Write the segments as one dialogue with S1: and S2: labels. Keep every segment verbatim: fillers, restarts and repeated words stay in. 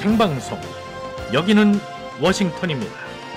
S1: 생방송. 여기는 워싱턴입니다.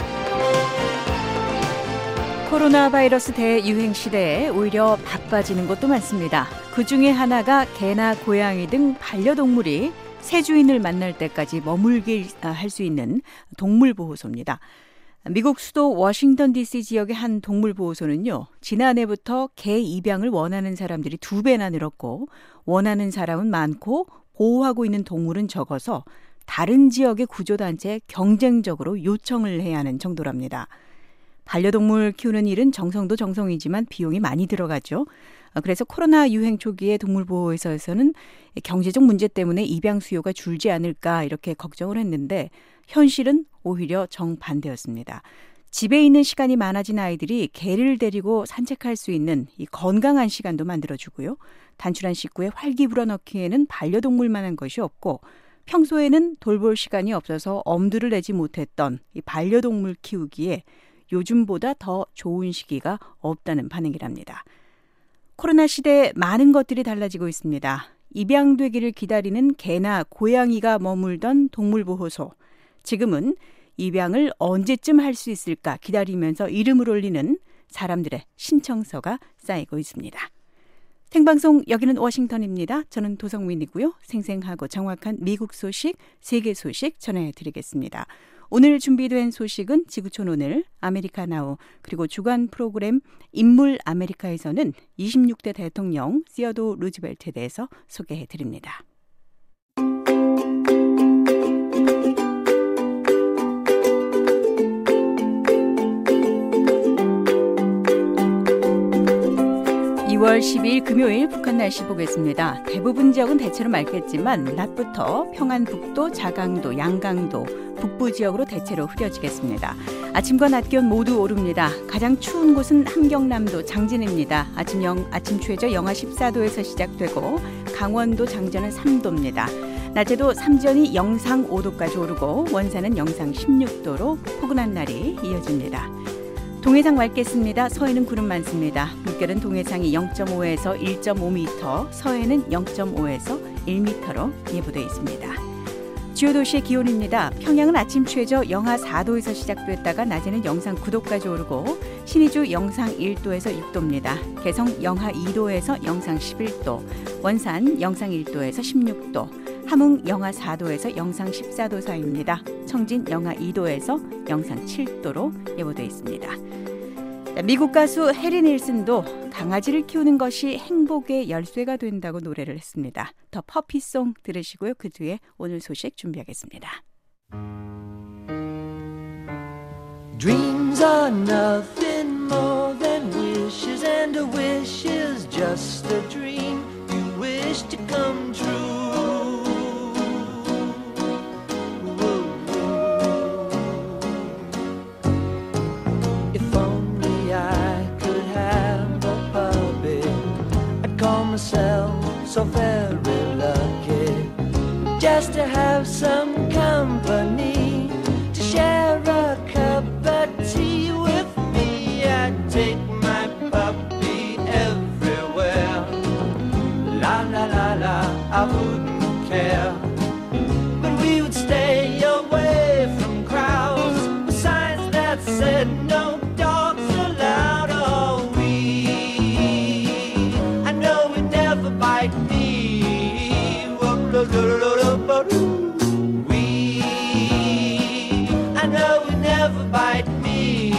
S2: 코로나 바이러스 대유행 시대에 오히려 바빠지는 것도 많습니다. 그 중에 하나가 개나 고양이 등 반려동물이 새 주인을 만날 때까지 머물게 할 수 있는 동물보호소입니다. 미국 수도 워싱턴 디씨 지역의 한 동물보호소는요, 지난해부터 개 입양을 원하는 사람들이 두 배나 늘었고 원하는 사람은 많고 보호하고 있는 동물은 적어서 다른 지역의 구조단체에 경쟁적으로 요청을 해야 하는 정도랍니다. 반려동물 키우는 일은 정성도 정성이지만 비용이 많이 들어가죠. 그래서 코로나 유행 초기에 동물보호소에서는 경제적 문제 때문에 입양 수요가 줄지 않을까 이렇게 걱정을 했는데 현실은 오히려 정반대였습니다. 집에 있는 시간이 많아진 아이들이 개를 데리고 산책할 수 있는 이 건강한 시간도 만들어주고요. 단출한 식구에 활기 불어넣기에는 반려동물만한 것이 없고 평소에는 돌볼 시간이 없어서 엄두를 내지 못했던 이 반려동물 키우기에 요즘보다 더 좋은 시기가 없다는 반응이랍니다. 코로나 시대에 많은 것들이 달라지고 있습니다. 입양되기를 기다리는 개나 고양이가 머물던 동물보호소. 지금은 입양을 언제쯤 할 수 있을까 기다리면서 이름을 올리는 사람들의 신청서가 쌓이고 있습니다. 생방송 여기는 워싱턴입니다. 저는 도성민이고요. 생생하고 정확한 미국 소식, 세계 소식 전해드리겠습니다. 오늘 준비된 소식은 지구촌 오늘, 아메리카 나우, 그리고 주간 프로그램 인물 아메리카에서는 이십육 대 대통령 시어도 루즈벨트에 대해서 소개해드립니다. 이월 십이일 금요일 북한 날씨 보겠습니다. 대부분 지역은 대체로 맑겠지만 낮부터 평안북도, 자강도, 양강도, 북부 지역으로 대체로 흐려지겠습니다. 아침과 낮 기온 모두 오릅니다. 가장 추운 곳은 함경남도 장진입니다. 아침, 영, 아침 최저 영하 십사 도에서 시작되고 강원도 장전은 삼 도입니다. 낮에도 삼전이 영상 오 도까지 오르고 원산은 영상 십육 도로 포근한 날이 이어집니다. 동해상 맑겠습니다. 서해는 구름 많습니다. 물결은 동해상이 영 점 오에서 일 점 오 미터, 서해는 영 점 오에서 일 미터로 예보되어 있습니다. 주요 도시의 기온입니다. 평양은 아침 최저 영하 사 도에서 시작됐다가 낮에는 영상 구 도까지 오르고 신의주 영상 일 도에서 육 도입니다. 개성 영하 이 도에서 영상 십일 도, 원산 영상 일 도에서 십육 도, 함흥 영하 사 도에서 영상 십사 도 사이입니다. 청진 영하 이 도에서 영상 칠 도로 예보되어 있습니다. 미국 가수 해리 닐슨도 강아지를 키우는 것이 행복의 열쇠가 된다고 노래를 했습니다. 더 퍼피송 들으시고요. 그 뒤에 오늘 소식 준비하겠습니다.
S3: Dreams are nothing more than wishes, and a wish is just a dream you wish to come true. If only I could have a puppy, I'd call myself so very lucky, just to have some company, to share a cup of tea with me. I'd take my puppy everywhere. La la la la, I wouldn't care. But we would stay away from crowds with signs that said no dogs allowed. Oh, we, I know we'd never bite me. We, I know we'd never bite me.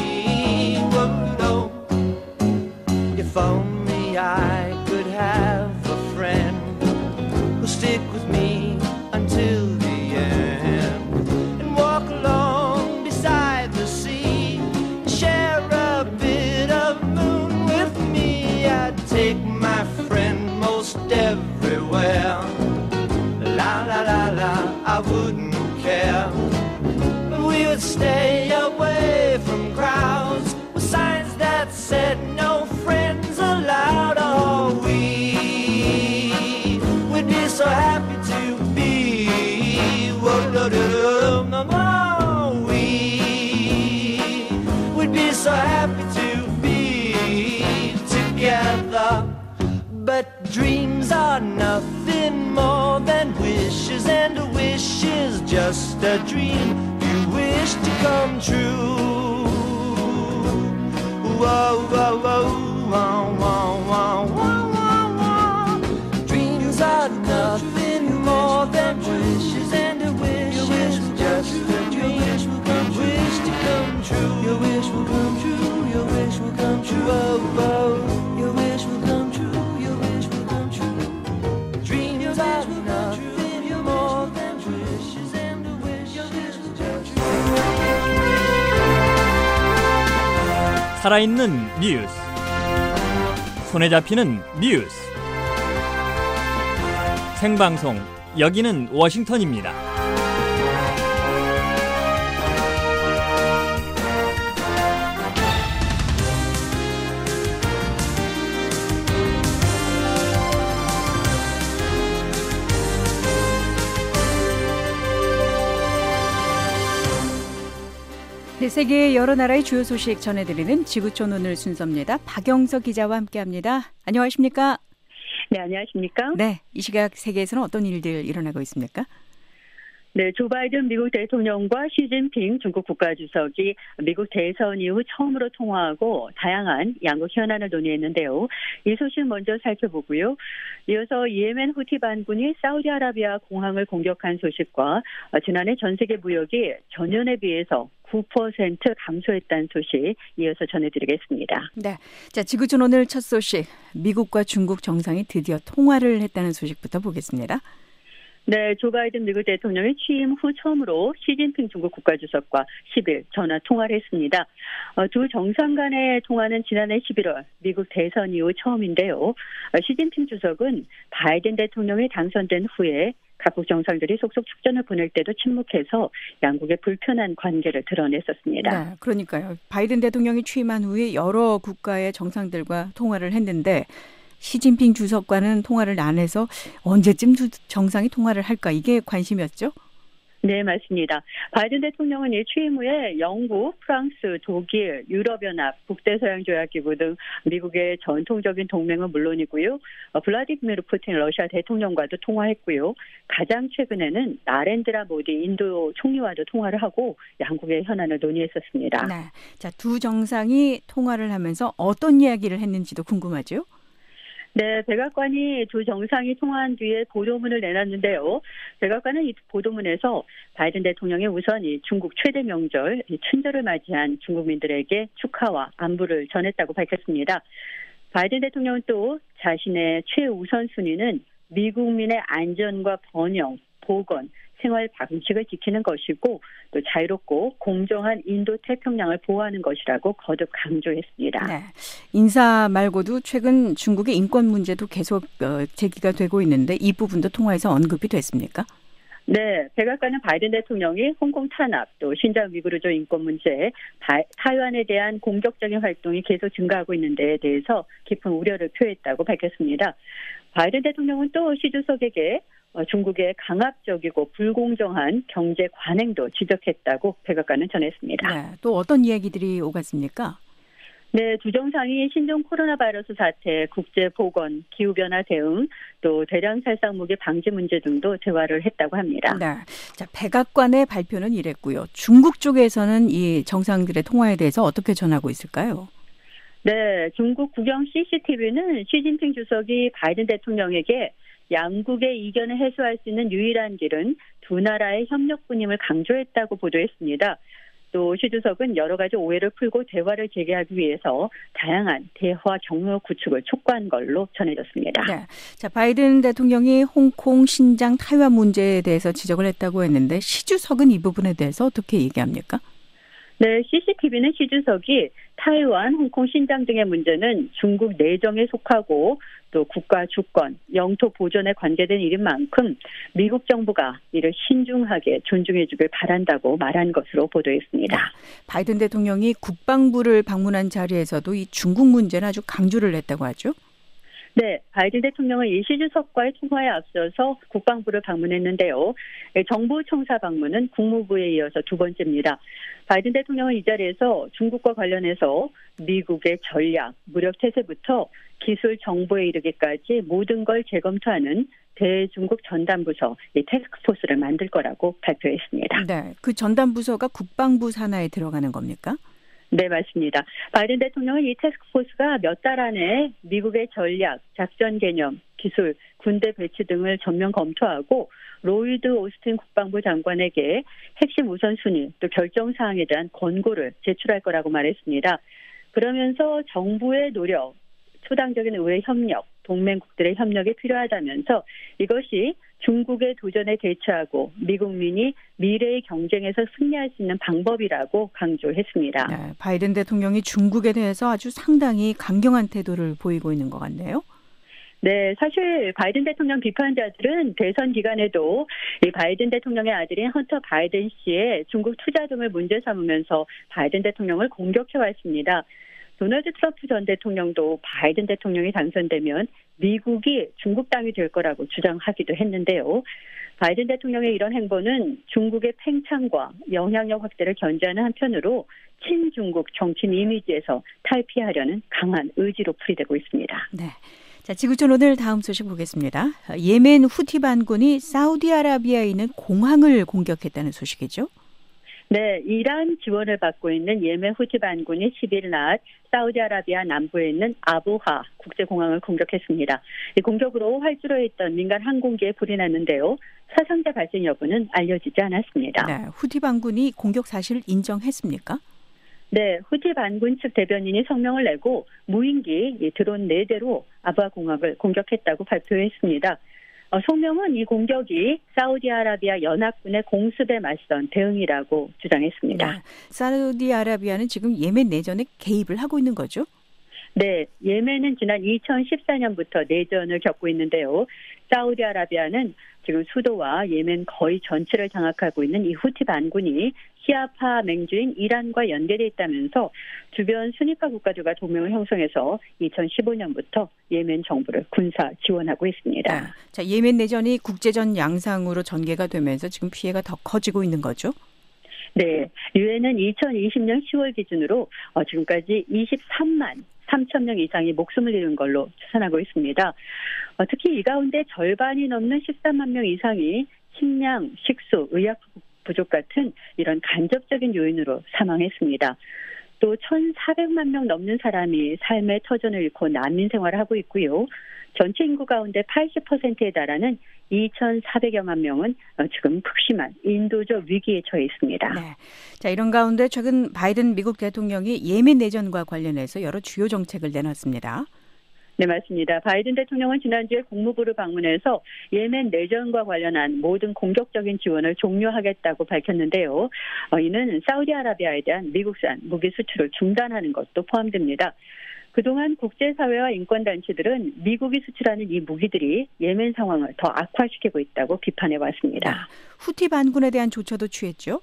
S3: If only I could have a friend who'll stick with me until the end, and walk along beside the sea, share a bit of moon with me. I'd take my friend most everywhere. La la la la, I wouldn't care. But we would stay away from crowds with signs that said no friends allowed. Oh, we would be so happy to be. Oh, we would be so happy to be together. But dreams are nothing more than wishes, and a wish is just a dream you wish to come true. Whoa, whoa, whoa, whoa, whoa, whoa, whoa, whoa, whoa. Dreams are nothing more than wishes, and a wish is just a dream you wish to come true. Your wish will come true. Your wish will come true. Whoa, whoa. Your wish will come true. Your wish will come true. Dreams are nothing more than wishes, and a wish is just a
S1: 살아있는 뉴스, 손에 잡히는 뉴스, 생방송, 여기는 워싱턴입니다.
S2: 네, 세계의 여러 나라의 주요 소식 전해드리는 지구촌 오늘 순서입니다. 박영석 기자와 함께합니다. 안녕하십니까?
S4: 네, 안녕하십니까?
S2: 네, 이 시각 세계에서는 어떤 일들 일어나고 있습니까?
S4: 네, 조 바이든 미국 대통령과 시진핑 중국 국가주석이 미국 대선 이후 처음으로 통화하고 다양한 양국 현안을 논의했는데요. 이 소식 먼저 살펴보고요. 이어서 예멘 후티 반군이 사우디아라비아 공항을 공격한 소식과 지난해 전 세계 무역이 전년에 비해서 구 퍼센트 감소했다는 소식 이어서 전해드리겠습니다.
S2: 네, 자 지구촌 오늘 첫 소식, 미국과 중국 정상이 드디어 통화를 했다는 소식부터 보겠습니다.
S4: 네, 조 바이든 미국 대통령이 취임 후 처음으로 시진핑 중국 국가주석과 십일 전화 통화를 했습니다. 어, 두 정상 간의 통화는 지난해 십일월 미국 대선 이후 처음인데요. 어, 시진핑 주석은 바이든 대통령이 당선된 후에 각국 정상들이 속속 축전을 보낼 때도 침묵해서 양국의 불편한 관계를 드러냈었습니다.
S2: 네, 그러니까요. 바이든 대통령이 취임한 후에 여러 국가의 정상들과 통화를 했는데 시진핑 주석과는 통화를 안 해서 언제쯤 두 정상이 통화를 할까, 이게 관심이었죠?
S4: 네, 맞습니다. 바이든 대통령은 이 취임 후에 영국, 프랑스, 독일, 유럽연합, 북대서양조약기구 등 미국의 전통적인 동맹은 물론이고요. 블라디미르 푸틴 러시아 대통령과도 통화했고요. 가장 최근에는 나렌드라 모디 인도 총리와도 통화를 하고 양국의 현안을 논의했었습니다.
S2: 네, 자, 두 정상이 통화를 하면서 어떤 이야기를 했는지도 궁금하죠?
S4: 네, 백악관이 두 정상이 통화한 뒤에 보도문을 내놨는데요. 백악관은 이 보도문에서 바이든 대통령이 우선 이 중국 최대 명절 이 춘절을 맞이한 중국민들에게 축하와 안부를 전했다고 밝혔습니다. 바이든 대통령은 또 자신의 최우선 순위는 미국민의 안전과 번영, 보건, 생활 방식을 지키는 것이고 또 자유롭고 공정한 인도 태평양을 보호하는 것이라고 거듭 강조했습니다.
S2: 네, 인사 말고도 최근 중국의 인권 문제도 계속 제기가 되고 있는데 이 부분도 통화에서 언급이 됐습니까?
S4: 네, 백악관은 바이든 대통령이 홍콩 탄압, 또 신장 위구르족 인권 문제, 타이완에 대한 공격적인 활동이 계속 증가하고 있는 데에 대해서 깊은 우려를 표했다고 밝혔습니다. 바이든 대통령은 또 시 주석에게 중국의 강압적이고 불공정한 경제 관행도 지적했다고 백악관은 전했습니다.
S2: 네, 또 어떤 이야기들이 오갔습니까?
S4: 네, 두 정상이 신종 코로나 바이러스 사태, 국제 보건, 기후변화 대응, 또 대량 살상 무기 방지 문제 등도 대화를 했다고 합니다.
S2: 네, 자, 백악관의 발표는 이랬고요. 중국 쪽에서는 이 정상들의 통화에 대해서 어떻게 전하고 있을까요?
S4: 네, 중국 국영 씨씨티비는 시진핑 주석이 바이든 대통령에게 양국의 이견을 해소할 수 있는 유일한 길은 두 나라의 협력뿐임을 강조했다고 보도했습니다. 또 시 주석은 여러 가지 오해를 풀고 대화를 재개하기 위해서 다양한 대화 경로 구축을 촉구한 걸로 전해졌습니다.
S2: 네, 자, 바이든 대통령이 홍콩, 신장, 타이완 문제에 대해서 지적을 했다고 했는데 시 주석은 이 부분에 대해서 어떻게 얘기합니까?
S4: 네, 씨씨티비는 시 주석이 타이완, 홍콩, 신장 등의 문제는 중국 내정에 속하고 또 국가 주권, 영토 보존에 관계된 일인 만큼 미국 정부가 이를 신중하게 존중해 주길 바란다고 말한 것으로 보도했습니다.
S2: 네, 바이든 대통령이 국방부를 방문한 자리에서도 이 중국 문제는 아주 강조를 했다고 하죠?
S4: 네, 바이든 대통령은 이 시 주석과의 통화에 앞서서 국방부를 방문했는데요. 정부 청사 방문은 국무부에 이어서 두 번째입니다. 바이든 대통령은 이 자리에서 중국과 관련해서 미국의 전략, 무력 태세부터 기술 정보에 이르기까지 모든 걸 재검토하는 대중국 전담부서, 이 태스크포스를 만들 거라고 발표했습니다.
S2: 네, 그 전담부서가 국방부 산하에 들어가는 겁니까?
S4: 네, 맞습니다. 바이든 대통령은 이 태스크포스가 몇 달 안에 미국의 전략, 작전 개념, 기술, 군대 배치 등을 전면 검토하고 로이드 오스틴 국방부 장관에게 핵심 우선순위 또 결정사항에 대한 권고를 제출할 거라고 말했습니다. 그러면서 정부의 노력, 초당적인 의회 협력, 동맹국들의 협력이 필요하다면서 이것이 중국의 도전에 대처하고 미국민이 미래의 경쟁에서 승리할 수 있는 방법이라고 강조했습니다.
S2: 네, 바이든 대통령이 중국에 대해서 아주 상당히 강경한 태도를 보이고 있는 것 같네요.
S4: 네, 사실 바이든 대통령 비판자들은 대선 기간에도 이 바이든 대통령의 아들인 헌터 바이든 씨의 중국 투자 등을 문제 삼으면서 바이든 대통령을 공격해 왔습니다. 도널드 트럼프 전 대통령도 바이든 대통령이 당선되면 미국이 중국 땅이 될 거라고 주장하기도 했는데요. 바이든 대통령의 이런 행보는 중국의 팽창과 영향력 확대를 견제하는 한편으로 친중국 정치인 이미지에서 탈피하려는 강한 의지로 풀이되고 있습니다.
S2: 네. 자, 지구촌 오늘 다음 소식 보겠습니다. 예멘 후티 반군이 사우디아라비아에 있는 공항을 공격했다는 소식이죠.
S4: 네, 이란 지원을 받고 있는 예멘 후티 반군이 십일 일 낮 사우디아라비아 남부에 있는 아부하 국제공항을 공격했습니다. 이 공격으로 활주로에 있던 민간 항공기에 불이 났는데요. 사상자 발생 여부는 알려지지 않았습니다.
S2: 네, 후티 반군이 공격 사실을 인정했습니까?
S4: 네, 후티 반군 측 대변인이 성명을 내고 무인기 드론 네 대로 아부하 공항을 공격했다고 발표했습니다. 어, 성명은 이 공격이 사우디아라비아 연합군의 공습에 맞선 대응이라고 주장했습니다.
S2: 네, 사우디아라비아는 지금 예멘 내전에 개입을 하고 있는 거죠?
S4: 네, 예멘은 지난 이천십사 년부터 내전을 겪고 있는데요. 사우디아라비아는 지금 수도와 예멘 거의 전체를 장악하고 있는 이 후티 반군이 시아파 맹주인 이란과 연계돼 있다면서 주변 순위파 국가들과 동맹을 형성해서 이천십오 년부터 예멘 정부를 군사 지원하고 있습니다.
S2: 네. 자, 예멘 내전이 국제전 양상으로 전개가 되면서 지금 피해가 더 커지고 있는 거죠?
S4: 네, 유엔은 이천이십 년 시월 기준으로 어, 지금까지 이십삼만 삼천 명 이상이 목숨을 잃은 걸로 추산하고 있습니다. 어, 특히 이 가운데 절반이 넘는 십삼만 명 이상이 식량, 식수, 의약 부족 같은 이런 간접적인 요인으로 사망했습니다. 또 천사백만 명 넘는 사람이 삶의 터전을 잃고 난민 생활을 하고 있고요. 전체 인구 가운데 팔십 퍼센트에 달하는 이천사백여만 명은 지금 극심한 인도적 위기에 처해 있습니다.
S2: 네. 자, 이런 가운데 최근 바이든 미국 대통령이 예멘 내전과 관련해서 여러 주요 정책을 내놨습니다.
S4: 네, 맞습니다. 바이든 대통령은 지난주에 국무부를 방문해서 예멘 내전과 관련한 모든 공격적인 지원을 종료하겠다고 밝혔는데요. 어, 이는 사우디아라비아에 대한 미국산 무기 수출을 중단하는 것도 포함됩니다. 그동안 국제사회와 인권단체들은 미국이 수출하는 이 무기들이 예멘 상황을 더 악화시키고 있다고 비판해왔습니다.
S2: 아, 후티 반군에 대한 조처도 취했죠?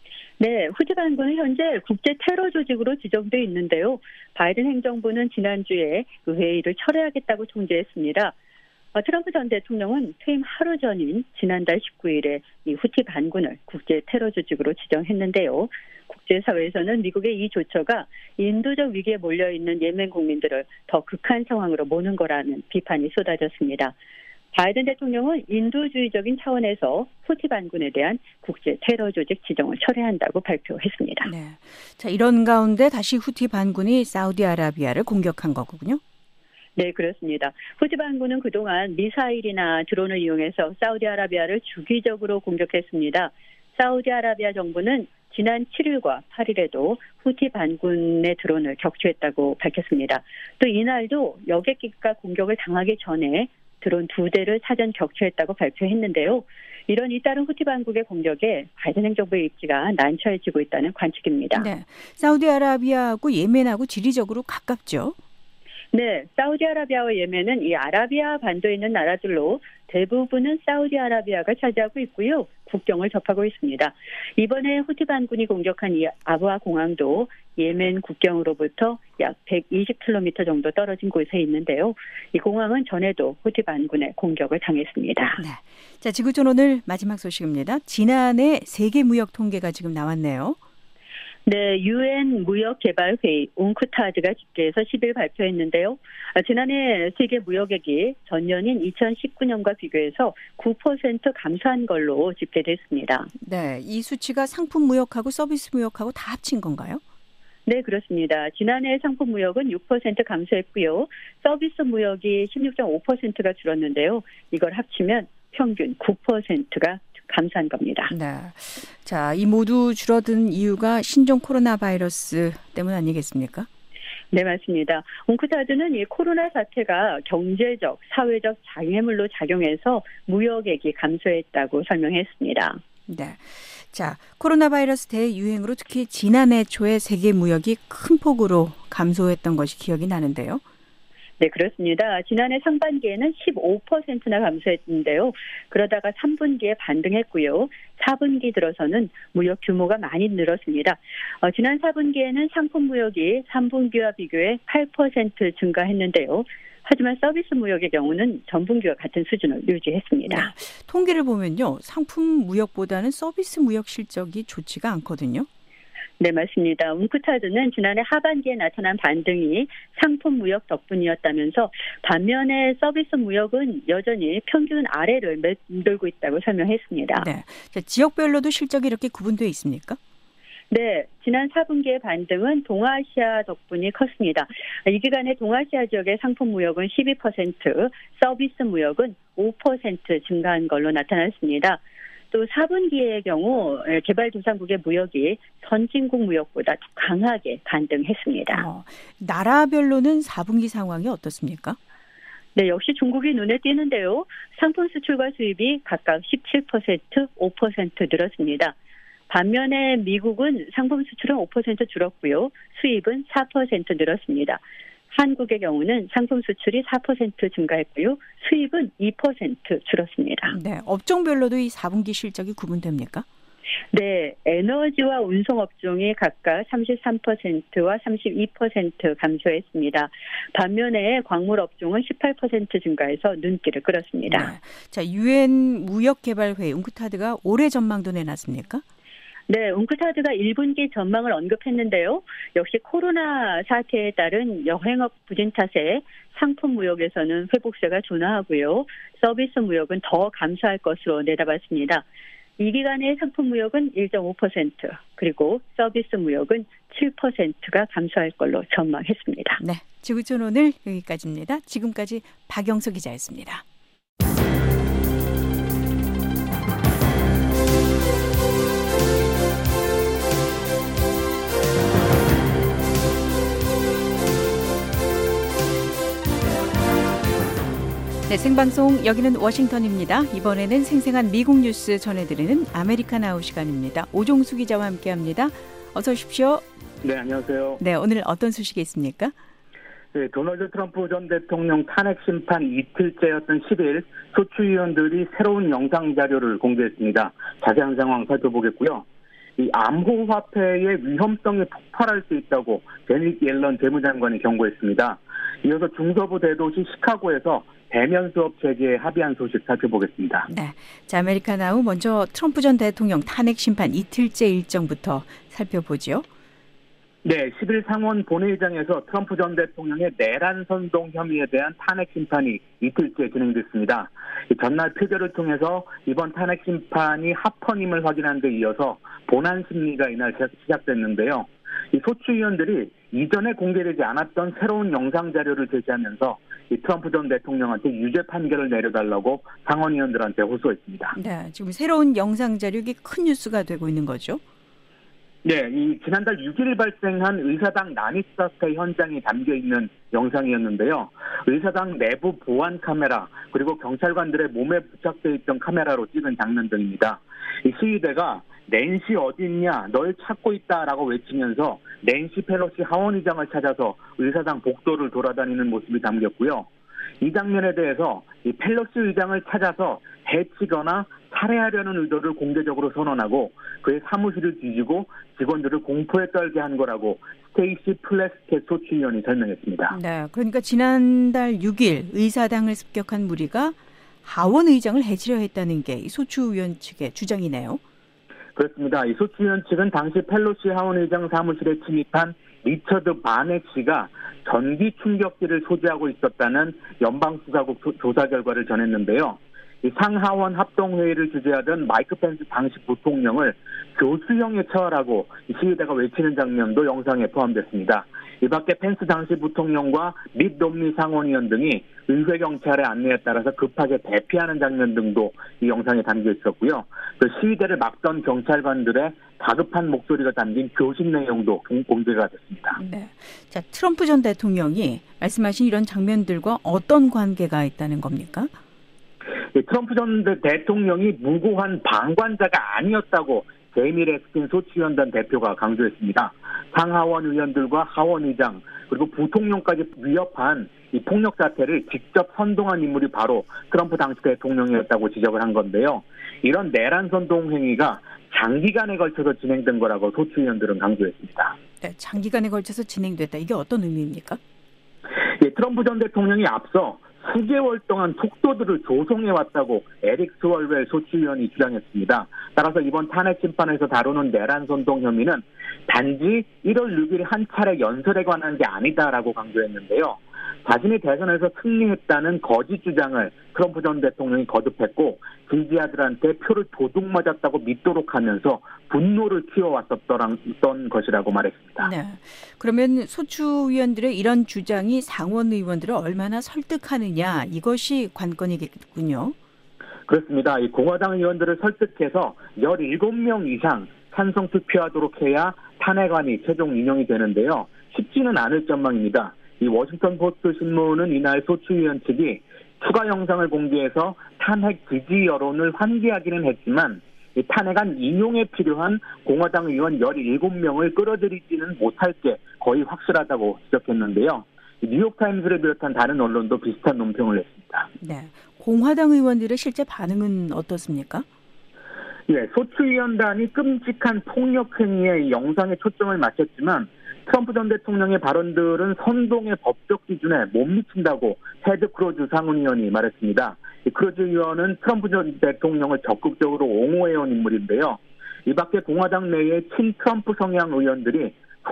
S4: 네, 후티 반군은 현재 국제 테러 조직으로 지정돼 있는데요. 바이든 행정부는 지난주에 그 회의를 철회하겠다고 통지했습니다. 어, 트럼프 전 대통령은 퇴임 하루 전인 지난달 십구 일에 이 후티 반군을 국제 테러 조직으로 지정했는데요. 국제사회에서는 미국의 이 조처가 인도적 위기에 몰려있는 예멘 국민들을 더 극한 상황으로 모는 거라는 비판이 쏟아졌습니다. 바이든 대통령은 인도주의적인 차원에서 후티 반군에 대한 국제 테러 조직 지정을 철회한다고 발표했습니다.
S2: 네. 자, 이런 가운데 다시 후티 반군이 사우디아라비아를 공격한 거군요.
S4: 네, 그렇습니다. 후티 반군은 그동안 미사일이나 드론을 이용해서 사우디아라비아를 주기적으로 공격했습니다. 사우디아라비아 정부는 지난 칠 일과 팔 일에도 후티 반군의 드론을 격추했다고 밝혔습니다. 또 이날도 여객기가 공격을 당하기 전에 드론 두 대를 사전 격추했다고 발표했는데요. 이런 잇따른 후티 반국의 공격에 바이든 행정부의 입지가 난처해지고 있다는 관측입니다.
S2: 네, 사우디아라비아하고 예멘하고 지리적으로 가깝죠?
S4: 네, 사우디아라비아와 예멘은 이 아라비아 반도에 있는 나라들로 대부분은 사우디아라비아가 차지하고 있고요. 국경을 접하고 있습니다. 이번에 후티 반군이 공격한 이 아부아 공항도 예멘 국경으로부터 약 백이십 킬로미터 정도 떨어진 곳에 있는데요. 이 공항은 전에도 후티 반군의 공격을 당했습니다.
S2: 네. 자, 지구촌 오늘 마지막 소식입니다. 지난해 세계 무역 통계가 지금 나왔네요.
S4: 네, 유엔 무역개발회의 웅크타드가 집계해서 십 일 발표했는데요. 지난해 세계 무역액이 전년인 이천십구 년과 비교해서 구 퍼센트 감소한 걸로 집계됐습니다.
S2: 네, 이 수치가 상품 무역하고 서비스 무역하고 다 합친 건가요?
S4: 네, 그렇습니다. 지난해 상품 무역은 육 퍼센트 감소했고요. 서비스 무역이 십육 점 오 퍼센트가 줄었는데요. 이걸 합치면 평균 구 퍼센트가 감소한 겁니다.
S2: 네. 자, 이 모두 줄어든 이유가 신종 코로나 바이러스 때문 아니겠습니까?
S4: 네, 맞습니다. 웅크타드는 이 코로나 사태가 경제적, 사회적 장애물로 작용해서 무역액이 감소했다고 설명했습니다.
S2: 네. 자, 코로나 바이러스 대유행으로 특히 지난해 초에 세계 무역이 큰 폭으로 감소했던 것이 기억이 나는데요.
S4: 네, 그렇습니다. 지난해 상반기에는 십오 퍼센트나 감소했는데요. 그러다가 삼 분기에 반등했고요. 사 분기 들어서는 무역 규모가 많이 늘었습니다. 어, 지난 사 분기에는 상품 무역이 삼 분기와 비교해 팔 퍼센트 증가했는데요. 하지만 서비스 무역의 경우는 전분기와 같은 수준을 유지했습니다.
S2: 네, 통계를 보면요. 상품 무역보다는 서비스 무역 실적이 좋지가 않거든요.
S4: 네, 맞습니다. 웅크타드는 지난해 하반기에 나타난 반등이 상품 무역 덕분이었다면서 반면에 서비스 무역은 여전히 평균 아래를 매돌고 있다고 설명했습니다.
S2: 네, 자, 지역별로도 실적이 이렇게 구분되어 있습니까?
S4: 네, 지난 사 분기의 반등은 동아시아 덕분이 컸습니다. 이 기간에 동아시아 지역의 상품 무역은 십이 퍼센트, 서비스 무역은 오 퍼센트 증가한 걸로 나타났습니다. 또 사 분기의 경우 개발도상국의 무역이 선진국 무역보다 더 강하게 반등했습니다.
S2: 어, 나라별로는 사 분기 상황이 어떻습니까?
S4: 네, 역시 중국이 눈에 띄는데요. 상품 수출과 수입이 각각 십칠 퍼센트, 오 퍼센트 늘었습니다. 반면에 미국은 상품 수출은 오 퍼센트 줄었고요. 수입은 사 퍼센트 늘었습니다. 한국의 경우는 상품 수출이 사 퍼센트 증가했고요. 수입은 이 퍼센트 줄었습니다.
S2: 네, 업종별로도 이 사 분기 실적이 구분됩니까?
S4: 네, 에너지와 운송 업종이 각각 삼십삼 퍼센트와 삼십이 퍼센트 감소했습니다. 반면에 광물 업종은 십팔 퍼센트 증가해서 눈길을 끌었습니다.
S2: 네. 자, 유엔 무역개발회의 웅크타드가 올해 전망도 내놨습니까?
S4: 네, 웅크타드가 일 분기 전망을 언급했는데요. 역시 코로나 사태에 따른 여행업 부진 탓에 상품 무역에서는 회복세가 둔화하고요. 서비스 무역은 더 감소할 것으로 내다봤습니다. 이 기간의 상품 무역은 일 점 오 퍼센트 그리고 서비스 무역은 칠 퍼센트가 감소할 걸로 전망했습니다.
S2: 네, 지구촌 오늘 여기까지입니다. 지금까지 박영수 기자였습니다. 네, 생방송 여기는 워싱턴입니다. 이번에는 생생한 미국 뉴스 전해드리는 아메리칸 아웃 시간입니다. 오종수 기자와 함께합니다. 어서 오십시오.
S5: 네, 안녕하세요.
S2: 네, 오늘 어떤 소식이 있습니까?
S5: 네, 도널드 트럼프 전 대통령 탄핵 심판 이틀째였던 십 일 소추위원들이 새로운 영상 자료를 공개했습니다. 자세한 상황 살펴보겠고요. 이 암호화폐의 위험성이 폭발할 수 있다고 제닛 옐런 재무장관이 경고했습니다. 이어서 중서부 대도시 시카고에서 대면 수업 체계에 합의한 소식 살펴보겠습니다.
S2: 네, 자, 아메리칸 아웃 먼저 트럼프 전 대통령 탄핵 심판 이틀째 일정부터 살펴보죠.
S5: 네, 십 일 상원 본회의장에서 트럼프 전 대통령의 내란 선동 혐의에 대한 탄핵 심판이 이틀째 진행됐습니다. 전날 표결을 통해서 이번 탄핵 심판이 합헌임을 확인한 데 이어서 본안 심리가 이날 시작됐는데요. 이 소추위원들이 이전에 공개되지 않았던 새로운 영상 자료를 제시하면서 이 트럼프 전 대통령한테 유죄 판결을 내려달라고 상원의원들한테 호소했습니다.
S2: 네, 지금 새로운 영상 자료가 큰 뉴스가 되고 있는 거죠?
S5: 네, 이 지난달 육 일 발생한 의사당 난입 사태 현장이 담겨있는 영상이었는데요. 의사당 내부 보안 카메라 그리고 경찰관들의 몸에 부착되어 있던 카메라로 찍은 장면들입니다. 이 시위대가 낸시 어디 있냐 널 찾고 있다라고 외치면서 낸시 펠로시 하원의장을 찾아서 의사당 복도를 돌아다니는 모습이 담겼고요. 이 장면에 대해서 이 펠로시 의장을 찾아서 해치거나 살해하려는 의도를 공개적으로 선언하고 그의 사무실을 뒤지고 직원들을 공포에 떨게 한 거라고 스테이시 플래스켓 소추위원이 설명했습니다.
S2: 네, 그러니까 지난달 육 일 의사당을 습격한 무리가 하원 의장을 해치려 했다는 게 이 소추위원 측의 주장이네요.
S5: 그렇습니다. 이 소추위원 측은 당시 펠로시 하원 의장 사무실에 침입한 리처드 바넷 씨가 전기 충격기를 소지하고 있었다는 연방수사국 조사 결과를 전했는데요. 이 상하원 합동회의를 주재하던 마이크 펜스 당시 부통령을 교수형에 처하라고 시위대가 외치는 장면도 영상에 포함됐습니다. 이 밖에 펜스 당시 부통령과 밋 롬니 상원의원 등이 의회 경찰의 안내에 따라서 급하게 대피하는 장면 등도 이 영상에 담겨 있었고요. 그 시위대를 막던 경찰관들의 다급한 목소리가 담긴 교신 내용도 공개가 됐습니다.
S2: 네. 자, 트럼프 전 대통령이 말씀하신 이런 장면들과 어떤 관계가 있다는 겁니까?
S5: 트럼프 전 대통령이 무고한 방관자가 아니었다고 제이미 렉스킨 소추위원단 대표가 강조했습니다. 상하원 의원들과 하원 의장 그리고 부통령까지 위협한 이 폭력 사태를 직접 선동한 인물이 바로 트럼프 당시 대통령이었다고 지적을 한 건데요. 이런 내란 선동 행위가 장기간에 걸쳐서 진행된 거라고 소추위원들은 강조했습니다.
S2: 네, 장기간에 걸쳐서 진행됐다. 이게 어떤 의미입니까?
S5: 예, 트럼프 전 대통령이 앞서 수개월 동안 속도들을 조성해왔다고 에릭 스월웰 소추위원이 주장했습니다. 따라서 이번 탄핵 심판에서 다루는 내란 선동 혐의는 단지 일월 육일 한 차례 연설에 관한 게 아니다라고 강조했는데요. 자신이 대선에서 승리했다는 거짓 주장을 트럼프 전 대통령이 거듭했고 지지자들한테 표를 도둑 맞았다고 믿도록 하면서 분노를 키워왔었던 것이라고 말했습니다.
S2: 네. 그러면 소추위원들의 이런 주장이 상원 의원들을 얼마나 설득하느냐 이것이 관건이겠군요.
S5: 그렇습니다. 이 공화당 의원들을 설득해서 열일곱 명 이상 찬성 투표하도록 해야 탄핵안이 최종 인용이 되는데요. 쉽지는 않을 전망입니다. 이 워싱턴 포스트 신문은 이날 소추위원 측이 추가 영상을 공개해서 탄핵 지지 여론을 환기하기는 했지만 이 탄핵안 인용에 필요한 공화당 의원 열일곱 명을 끌어들이지는 못할 게 거의 확실하다고 지적했는데요. 뉴욕타임스를 비롯한 다른 언론도 비슷한 논평을 냈습니다.
S2: 네, 공화당 의원들의 실제 반응은 어떻습니까?
S5: 예, 소추위원단이 끔찍한 폭력 행위에 영상에 초점을 맞췄지만 트럼프 전 대통령의 발언들은 선동의 법적 기준에 못 미친다고 테드 크루즈 상원의원이 말했습니다. 크루즈 의원은 트럼프 전 대통령을 적극적으로 옹호해온 인물인데요. 이 밖에 공화당 내의 친 트럼프 성향 의원들이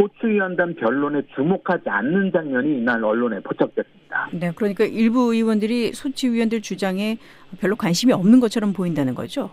S5: 소추위원단 변론에 주목하지 않는 장면이 이날 언론에 포착됐습니다.
S2: 네, 그러니까 일부 의원들이 소추위원들 주장에 별로 관심이 없는 것처럼 보인다는 거죠?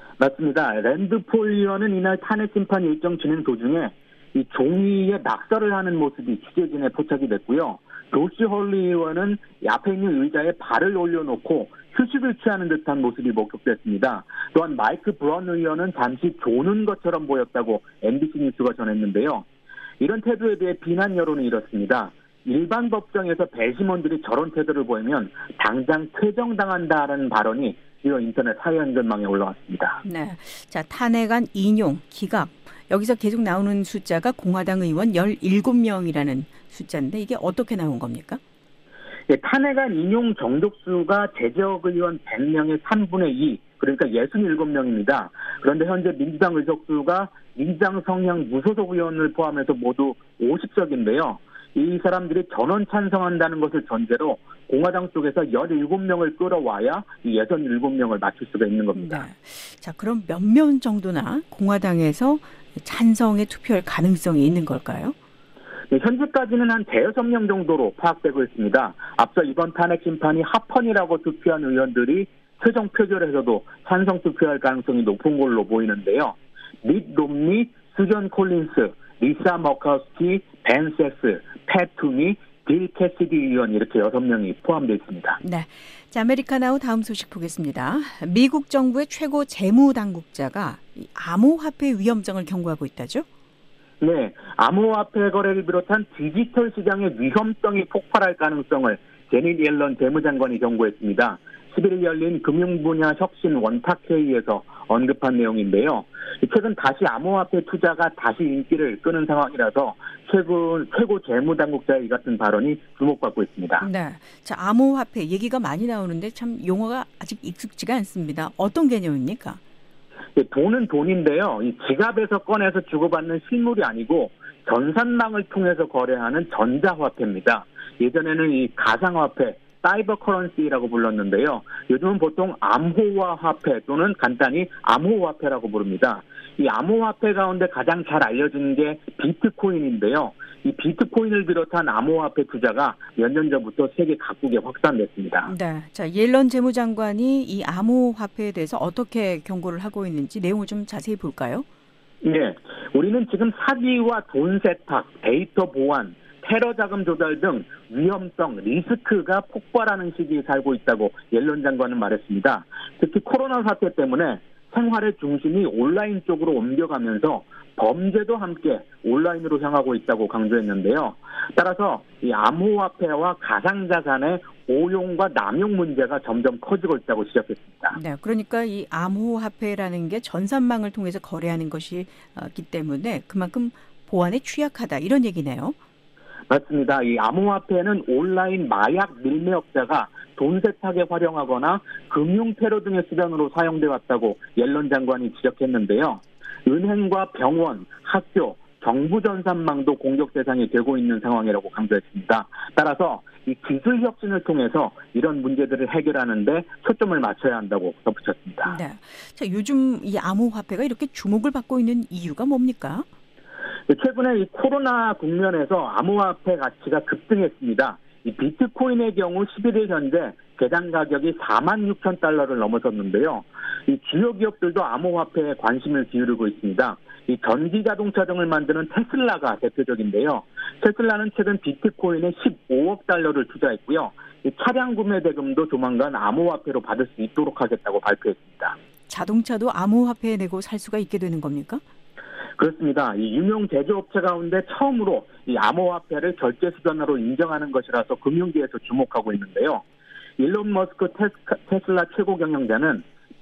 S5: 맞습니다. 랜드 폴 의원은 이날 탄핵 심판 일정 진행 도중에 이 종이에 낙서를 하는 모습이 취재진에 포착이 됐고요. 로시 홀리 의원은 앞에 있는 의자에 발을 올려놓고 휴식을 취하는 듯한 모습이 목격됐습니다. 또한 마이크 브런 의원은 잠시 조는 것처럼 보였다고 엠비씨 뉴스가 전했는데요. 이런 태도에 대해 비난 여론이 이렇습니다. 일반 법정에서 배심원들이 저런 태도를 보이면 당장 퇴정당한다라는 발언이 주요 인터넷 사회연결망에 올라왔습니다.
S2: 네, 자 탄핵안 인용, 기각 여기서 계속 나오는 숫자가 공화당 의원 열일곱 명이라는 숫자인데 이게 어떻게 나온 겁니까?
S5: 예, 탄핵안 인용 정족수가 제적 의원 백 명의 삼분의 이, 그러니까 육십칠 명입니다. 그런데 현재 민주당 의석수가 민주당 성향 무소속 의원을 포함해서 모두 오십 석인데요. 이 사람들이 전원 찬성한다는 것을 전제로 공화당 쪽에서 열일곱 명을 끌어와야 이 육십칠 명을 맞출 수가 있는 겁니다.
S2: 네. 자, 그럼 몇 명 정도나 공화당에서 찬성에 투표할 가능성이 있는 걸까요?
S5: 네, 현재까지는 한 대여섯 명 정도로 파악되고 있습니다. 앞서 이번 탄핵 심판이 합헌이라고 투표한 의원들이 최종 표결에서도 찬성 투표할 가능성이 높은 걸로 보이는데요. 밋 롬니, 수전 콜린스, 리사 머카우스키, 벤 세스, 팻 투미, 빌 캐시디 의원 이렇게 여섯 명이 포함되어 있습니다.
S2: 네, 자 아메리카나우 다음 소식 보겠습니다. 미국 정부의 최고 재무당국자가 암호화폐 위험성을 경고하고 있다죠?
S5: 네, 암호화폐 거래를 비롯한 디지털 시장의 위험성이 폭발할 가능성을 제닛 옐런 재무장관이 경고했습니다. 십일 일 열린 금융분야 혁신 원탁회의에서 언급한 내용인데요. 최근 다시 암호화폐 투자가 다시 인기를 끄는 상황이라서 최근 최고 재무당국자의 이 같은 발언이 주목받고 있습니다.
S2: 네, 자 암호화폐 얘기가 많이 나오는데 참 용어가 아직 익숙지가 않습니다. 어떤 개념입니까?
S5: 돈은 돈인데요. 이 지갑에서 꺼내서 주고받는 실물이 아니고 전산망을 통해서 거래하는 전자화폐입니다. 예전에는 이 가상화폐, 사이버 커런시라고 불렀는데요. 요즘은 보통 암호화 화폐 또는 간단히 암호화폐라고 부릅니다. 이 암호화폐 가운데 가장 잘 알려진 게 비트코인인데요. 이 비트코인을 비롯한 암호화폐 투자가 몇 년 전부터 세계 각국에 확산됐습니다.
S2: 네, 자 옐런 재무장관이 이 암호화폐에 대해서 어떻게 경고를 하고 있는지 내용을 좀 자세히 볼까요?
S5: 네, 우리는 지금 사기와 돈 세탁, 데이터 보안, 테러 자금 조달 등 위험성, 리스크가 폭발하는 시기에 살고 있다고 옐런 장관은 말했습니다. 특히 코로나 사태 때문에 생활의 중심이 온라인 쪽으로 옮겨가면서 범죄도 함께 온라인으로 향하고 있다고 강조했는데요. 따라서 이 암호화폐와 가상자산의 오용과 남용 문제가 점점 커지고 있다고 지적했습니다.
S2: 네, 그러니까 이 암호화폐라는 게 전산망을 통해서 거래하는 것이기 때문에 그만큼 보안에 취약하다 이런 얘기네요.
S5: 맞습니다. 이 암호화폐는 온라인 마약 밀매업자가 돈 세탁에 활용하거나 금융 테러 등의 수단으로 사용돼 왔다고 옐런 장관이 지적했는데요. 은행과 병원, 학교, 정부 전산망도 공격 대상이 되고 있는 상황이라고 강조했습니다. 따라서 이 기술 혁신을 통해서 이런 문제들을 해결하는 데 초점을 맞춰야 한다고 덧붙였습니다.
S2: 네. 자, 요즘 이 암호화폐가 이렇게 주목을 받고 있는 이유가 뭡니까?
S5: 최근에 이 코로나 국면에서 암호화폐 가치가 급등했습니다. 이 비트코인의 경우 십일 일 현재 개당 가격이 사만 육천 달러를 넘어섰는데요. 이 주요 기업들도 암호화폐에 관심을 기울이고 있습니다. 이 전기 자동차 등을 만드는 테슬라가 대표적인데요. 테슬라는 최근 비트코인에 십오억 달러를 투자했고요. 이 차량 구매 대금도 조만간 암호화폐로 받을 수 있도록 하겠다고 발표했습니다.
S2: 자동차도 암호화폐에 내고 살 수가 있게 되는 겁니까?
S5: 그렇습니다. 이 유명 제조업체 가운데 처음으로 이 암호화폐를 결제 수단으로 인정하는 것이라서 금융계에서 주목하고 있는데요. 일론 머스크 테스카, 테슬라 최고 경영자는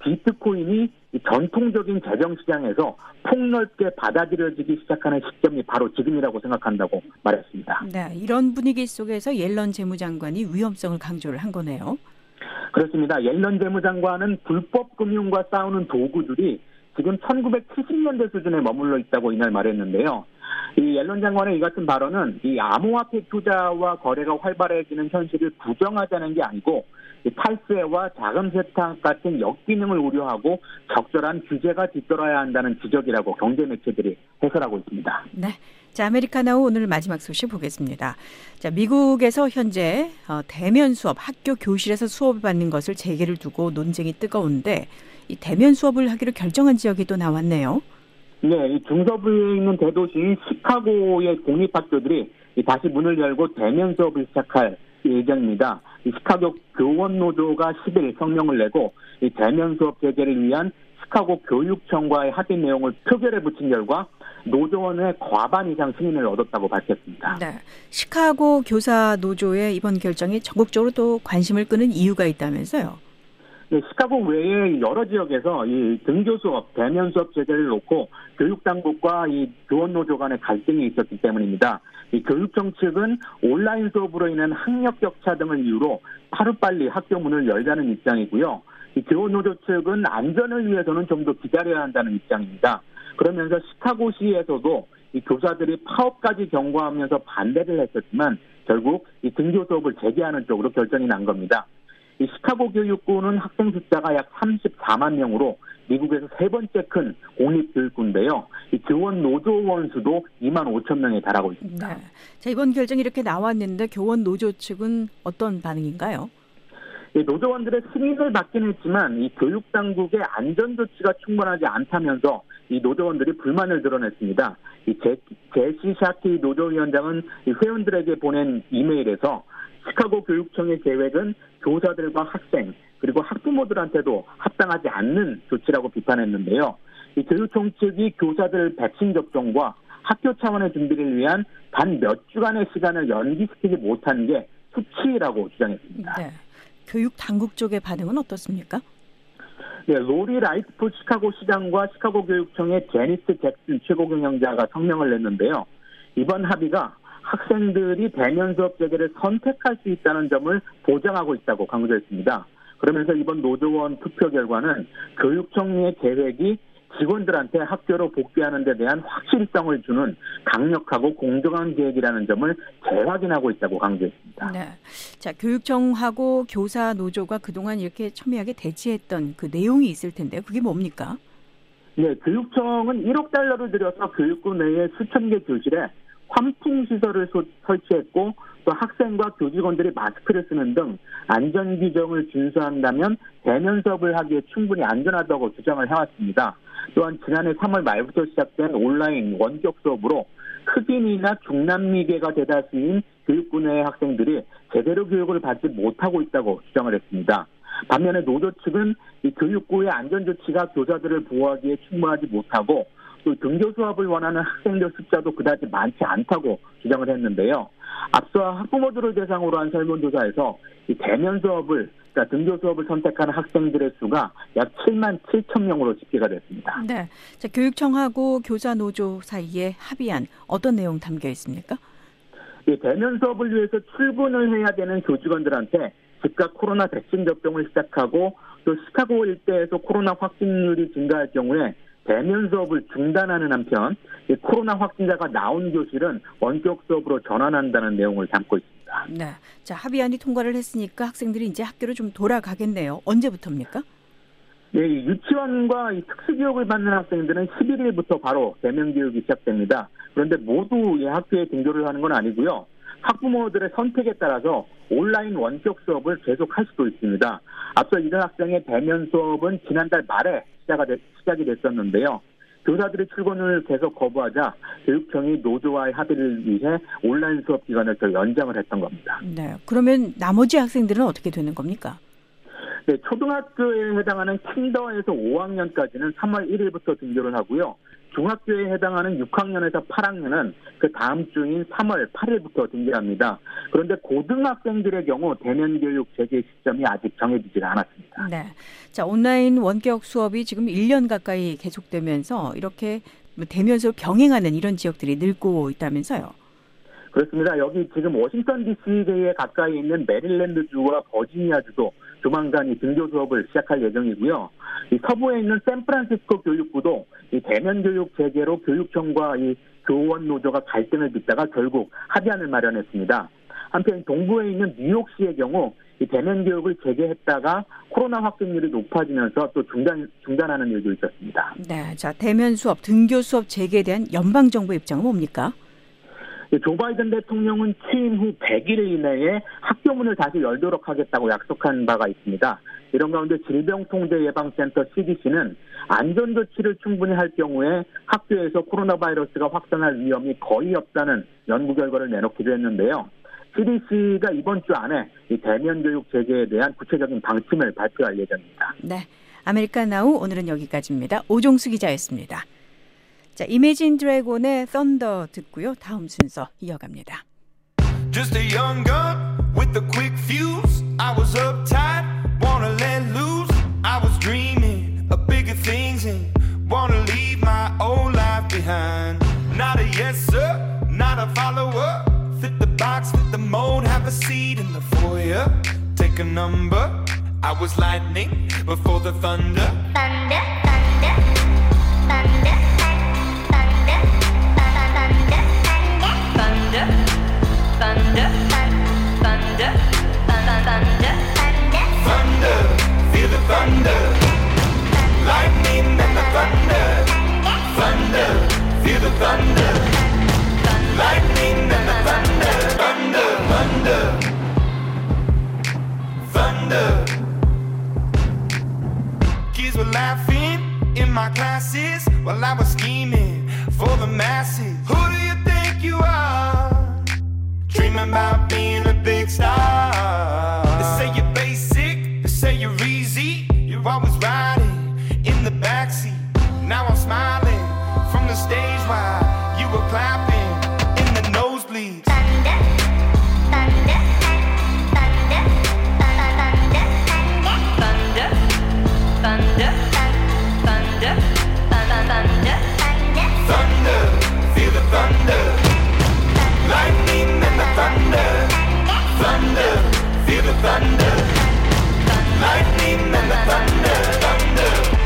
S5: 비트코인이 이 전통적인 재정시장에서 폭넓게 받아들여지기 시작하는 시점이 바로 지금이라고 생각한다고 말했습니다.
S2: 네, 이런 분위기 속에서 옐런 재무장관이 위험성을 강조를 한 거네요.
S5: 그렇습니다. 옐런 재무장관은 불법 금융과 싸우는 도구들이 지금 천구백칠십 년대 수준에 머물러 있다고 이날 말했는데요. 이 옐런 장관의 이 같은 발언은 이 암호화폐 투자와 거래가 활발해지는 현실을 부정하자는 게 아니고 이 탈세와 자금 세탁 같은 역기능을 우려하고 적절한 규제가 뒤따라야 한다는 지적이라고 경제 매체들이 해설하고 있습니다.
S2: 네. 자, 아메리카나우 오늘 마지막 소식 보겠습니다. 자, 미국에서 현재 대면 수업, 학교 교실에서 수업을 받는 것을 재개를 두고 논쟁이 뜨거운데 이 대면 수업을 하기로 결정한 지역이 또 나왔네요.
S5: 네, 이 중서부에 있는 대도시인 시카고의 공립학교들이 다시 문을 열고 대면 수업을 시작할 예정입니다. 이 시카고 교원 노조가 십일 일 성명을 내고 이 대면 수업 재개를 위한 시카고 교육청과의 합의 내용을 표결에 붙인 결과 노조원의 과반 이상 승인을 얻었다고 밝혔습니다. 네,
S2: 시카고 교사 노조의 이번 결정이 전국적으로 또 관심을 끄는 이유가 있다면서요?
S5: 네, 시카고 외의 여러 지역에서 이 등교 수업, 대면 수업 제재를 놓고 교육 당국과 이 교원 노조 간의 갈등이 있었기 때문입니다. 이 교육청 측은 온라인 수업으로 인한 학력 격차 등을 이유로 하루빨리 학교 문을 열자는 입장이고요. 이 교원 노조 측은 안전을 위해서는 좀 더 기다려야 한다는 입장입니다. 그러면서 시카고시에서도 이 교사들이 파업까지 경고하면서 반대를 했었지만 결국 이 등교 수업을 재개하는 쪽으로 결정이 난 겁니다. 이 시카고 교육구는 학생 숫자가 약 삼십사만 명으로 미국에서 세 번째 큰 공립교육구인데요. 이 교원 노조원 수도 이만 오천 명에 달하고 있습니다.
S2: 네. 자, 이번 결정이 이렇게 나왔는데 교원 노조 측은 어떤 반응인가요?
S5: 이 노조원들의 승인을 받긴 했지만 이 교육당국의 안전조치가 충분하지 않다면서 이 노조원들이 불만을 드러냈습니다. 이 제, 제시 샤키 노조위원장은 이 회원들에게 보낸 이메일에서 시카고 교육청의 계획은 교사들과 학생 그리고 학부모들한테도 합당하지 않는 조치라고 비판했는데요. 이 교육청 측이 교사들 백신 접종과 학교 차원의 준비를 위한 단 몇 주간의 시간을 연기시키지 못한 게 수치라고 주장했습니다.
S2: 네. 교육 당국 쪽의 반응은 어떻습니까?
S5: 네, 로리 라이트풋 시카고 시장과 시카고 교육청의 제니스 잭슨 최고경영자가 성명을 냈는데요. 이번 합의가 학생들이 대면 수업 재개를 선택할 수 있다는 점을 보장하고 있다고 강조했습니다. 그러면서 이번 노조원 투표 결과는 교육청의 계획이 직원들한테 학교로 복귀하는 데 대한 확실성을 주는 강력하고 공정한 계획이라는 점을 재확인하고 있다고 강조했습니다.
S2: 네. 자, 교육청하고 교사 노조가 그동안 이렇게 첨예하게 대치했던 그 내용이 있을 텐데 그게 뭡니까?
S5: 네, 교육청은 일억 달러를 들여서 교육부 내에 수천 개 교실에 환풍시설을 소, 설치했고 또 학생과 교직원들이 마스크를 쓰는 등 안전규정을 준수한다면 대면 수업을 하기에 충분히 안전하다고 주장을 해왔습니다. 또한 지난해 삼월 말부터 시작된 온라인 원격 수업으로 흑인이나 중남미계가 대다수인 교육부 내의 학생들이 제대로 교육을 받지 못하고 있다고 주장을 했습니다. 반면에 노조 측은 이 교육부의 안전조치가 교사들을 보호하기에 충분하지 못하고 또 등교 수업을 원하는 학생들 숫자도 그다지 많지 않다고 주장을 했는데요. 앞서 학부모들을 대상으로 한 설문조사에서 이 대면 수업을, 그러니까 등교 수업을 선택하는 학생들의 수가 약 칠만 칠천 명으로 집계가 됐습니다.
S2: 네, 자, 교육청하고 교사 노조 사이에 합의안 어떤 내용 담겨 있습니까?
S5: 이 대면 수업을 위해서 출근을 해야 되는 교직원들한테 즉각 코로나 백신 접종을 시작하고 또 시카고 일대에서 코로나 확진율이 증가할 경우에 대면 수업을 중단하는 한편 코로나 확진자가 나온 교실은 원격 수업으로 전환한다는 내용을 담고 있습니다.
S2: 네, 자, 합의안이 통과를 했으니까 학생들이 이제 학교로 좀 돌아가겠네요. 언제부터입니까?
S5: 네, 유치원과 이 특수교육을 받는 학생들은 십일 일부터 바로 대면 교육이 시작됩니다. 그런데 모두 이 학교에 등교를 하는 건 아니고요. 학부모들의 선택에 따라서 온라인 원격 수업을 계속할 수도 있습니다. 앞서 이런 학생의 대면 수업은 지난달 말에 시작이 됐었는데요. 교사들의 출근을 계속 거부하자 교육청이 노조와의 합의를 위해 온라인 수업 기간을 더 연장을 했던 겁니다.
S2: 네, 그러면 나머지 학생들은 어떻게 되는 겁니까?
S5: 네, 초등학교에 해당하는 킨더에서 오 학년까지는 삼월 일일부터 등교를 하고요. 중학교에 해당하는 육 학년에서 팔 학년은 그 다음 주인 삼월 팔일부터 등교합니다. 그런데 고등학생들의 경우 대면 교육 재개 시점이 아직 정해지지 않았습니다.
S2: 네, 자, 온라인 원격 수업이 지금 일 년 가까이 계속되면서 이렇게 대면 수업 병행하는 이런 지역들이 늘고 있다면서요?
S5: 그렇습니다. 여기 지금 워싱턴 디씨에 가까이 있는 메릴랜드주와 버지니아주도 조만간 이 등교 수업을 시작할 예정이고요. 이 서부에 있는 샌프란시스코 교육부도 이 대면 교육 재개로 교육청과 이 교원 노조가 갈등을 빚다가 결국 합의안을 마련했습니다. 한편 동부에 있는 뉴욕시의 경우 이 대면 교육을 재개했다가 코로나 확진율이 높아지면서 또 중단 중단하는 일도 있었습니다.
S2: 네, 자, 대면 수업, 등교 수업 재개에 대한 연방 정부 입장은 뭡니까?
S5: 조 바이든 대통령은 취임 후 백 일 이내에 학교 문을 다시 열도록 하겠다고 약속한 바가 있습니다. 이런 가운데 질병통제예방센터 씨디씨는 안전조치를 충분히 할 경우에 학교에서 코로나 바이러스가 확산할 위험이 거의 없다는 연구 결과를 내놓기도 했는데요. 씨디씨가 이번 주 안에 이 대면 교육 재개에 대한 구체적인 방침을 발표할 예정입니다.
S2: 네, 아메리카나우 오늘은 여기까지입니다. 오종수 기자였습니다. 자, 이매진 드래곤의 썬더 듣고요. 다음 순서 이어갑니다.
S6: Just a young gun with a quick fuse. I was uptight, wanna let loose. I was dreaming of bigger things and wanna leave my old life behind. Not a yes sir, not a follower. Fit the box, fit the mold, have a seat in the foyer. Take a number. I was lightning before the thunder.
S7: Thunder, thunder, thunder. Thunder, thunder, thunder, thunder,
S6: Thunder, feel the thunder. Lightning and the thunder. Thunder, feel the thunder. Lightning and the thunder. Thunder, thunder, thunder. Kids were laughing in my classes while I was scheming for the masses. Who do you think you are? Dreaming about being a big star. They say you're basic, they say you're easy. You're always riding in the backseat. Now I'm smiling from the stage while you were clapping in the nosebleeds.
S7: thunder, thunder,
S6: thunder, lightning and the thunder, thunder.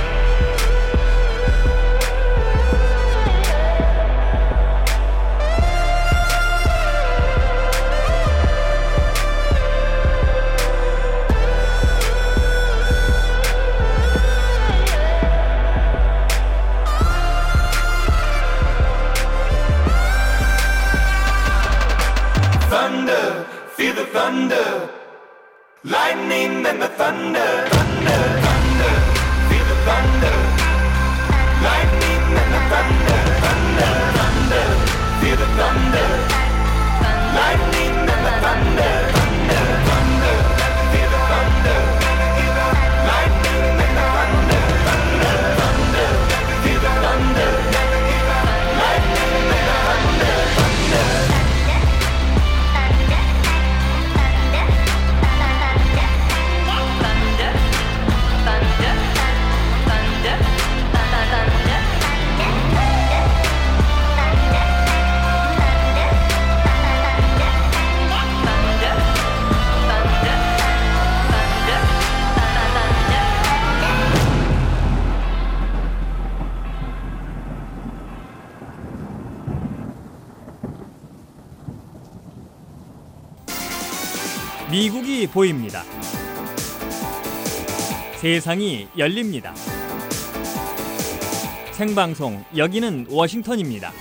S6: Thunder, feel the thunder, lightning and the thunder, thunder, thunder, feel the thunder, lightning and the thunder, thunder, thunder, feel the thunder, lightning and the thunder, thunder, thunder, feel the thunder, lightning and the thunder, thunder, thunder, feel the thunder, lightning and the thunder, thunder.
S1: 미국이 보입니다. 세상이 열립니다. 생방송 여기는 워싱턴입니다.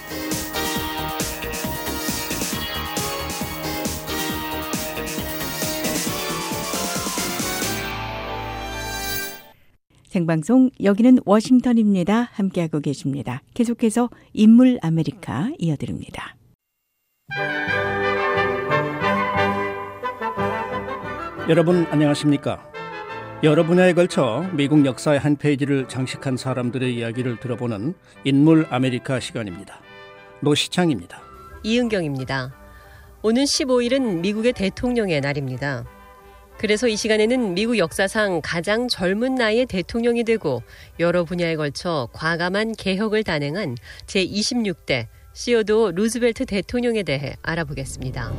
S2: 생방송 여기는 워싱턴입니다. 함께하고 계십니다. 계속해서 인물 아메리카 이어드립니다.
S8: 여러분 안녕하십니까? 여러 분야에 걸쳐 미국 역사의 한 페이지를 장식한 사람들의 이야기를 들어보는 인물 아메리카 시간입니다. 노시창입니다.
S9: 이은경입니다. 오는 십오일은 미국의 대통령의 날입니다. 그래서 이 시간에는 미국 역사상 가장 젊은 나이의 대통령이 되고 여러 분야에 걸쳐 과감한 개혁을 단행한 제이십육 대 시어도어 루즈벨트 대통령에 대해 알아보겠습니다.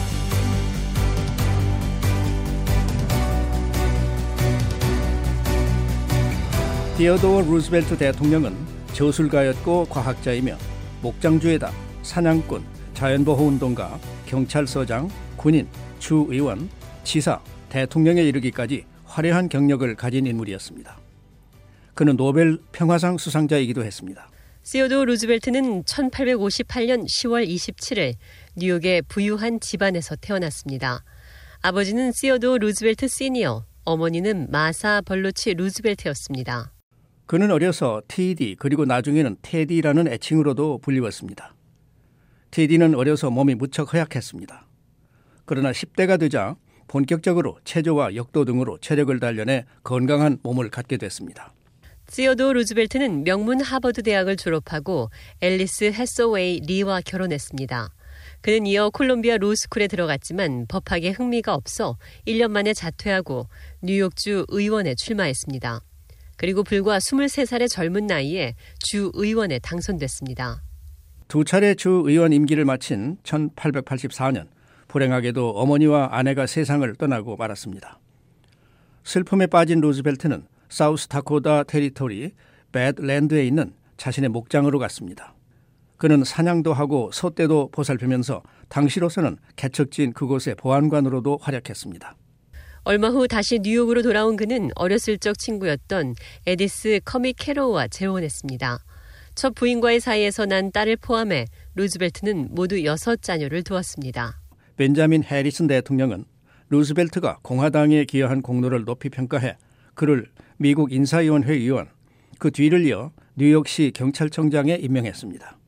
S8: 시어도어 루즈벨트 대통령은 저술가였고 과학자이며 목장주의다, 사냥꾼, 자연보호운동가, 경찰서장, 군인, 주의원, 지사, 대통령에 이르기까지 화려한 경력을 가진 인물이었습니다. 그는 노벨 평화상 수상자이기도 했습니다.
S9: 시어도어 루즈벨트는 천팔백오십팔년 시월 이십칠일 뉴욕의 부유한 집안에서 태어났습니다. 아버지는 시어도어 루즈벨트 시니어, 어머니는 마사 벌로치 루즈벨트였습니다.
S8: 그는 어려서 티디 그리고 나중에는 테디라는 애칭으로도 불리웠습니다. 티디는 어려서 몸이 무척 허약했습니다. 그러나 십 대가 되자 본격적으로 체조와 역도 등으로 체력을 단련해 건강한 몸을 갖게 됐습니다.
S9: 시어도어 루즈벨트는 명문 하버드 대학을 졸업하고 앨리스 해서웨이 리와 결혼했습니다. 그는 이어 콜롬비아 로스쿨에 들어갔지만 법학에 흥미가 없어 일 년 만에 자퇴하고 뉴욕주 의원에 출마했습니다. 그리고 불과 스물세 살의 젊은 나이에 주 의원에 당선됐습니다.
S8: 두 차례 주 의원 임기를 마친 천팔백팔십사년 불행하게도 어머니와 아내가 세상을 떠나고 말았습니다. 슬픔에 빠진 루즈벨트는 사우스다코타 테리토리 배드랜드에 있는 자신의 목장으로 갔습니다. 그는 사냥도 하고 소떼도 보살피면서 당시로서는 개척지인 그곳의 보안관으로도 활약했습니다.
S9: 얼마 후 다시 뉴욕으로 돌아온 그는 어렸을 적 친구였던 에디스 커미 캐로우와 재혼했습니다. 첫 부인과의 사이에서 난 딸을 포함해 루즈벨트는 모두 여섯 자녀를 두었습니다.
S8: 벤자민 해리슨 대통령은 루즈벨트가 공화당에 기여한 공로를 높이 평가해 그를 미국 인사위원회 의원, 그 뒤를 이어 뉴욕시 경찰청장에 임명했습니다.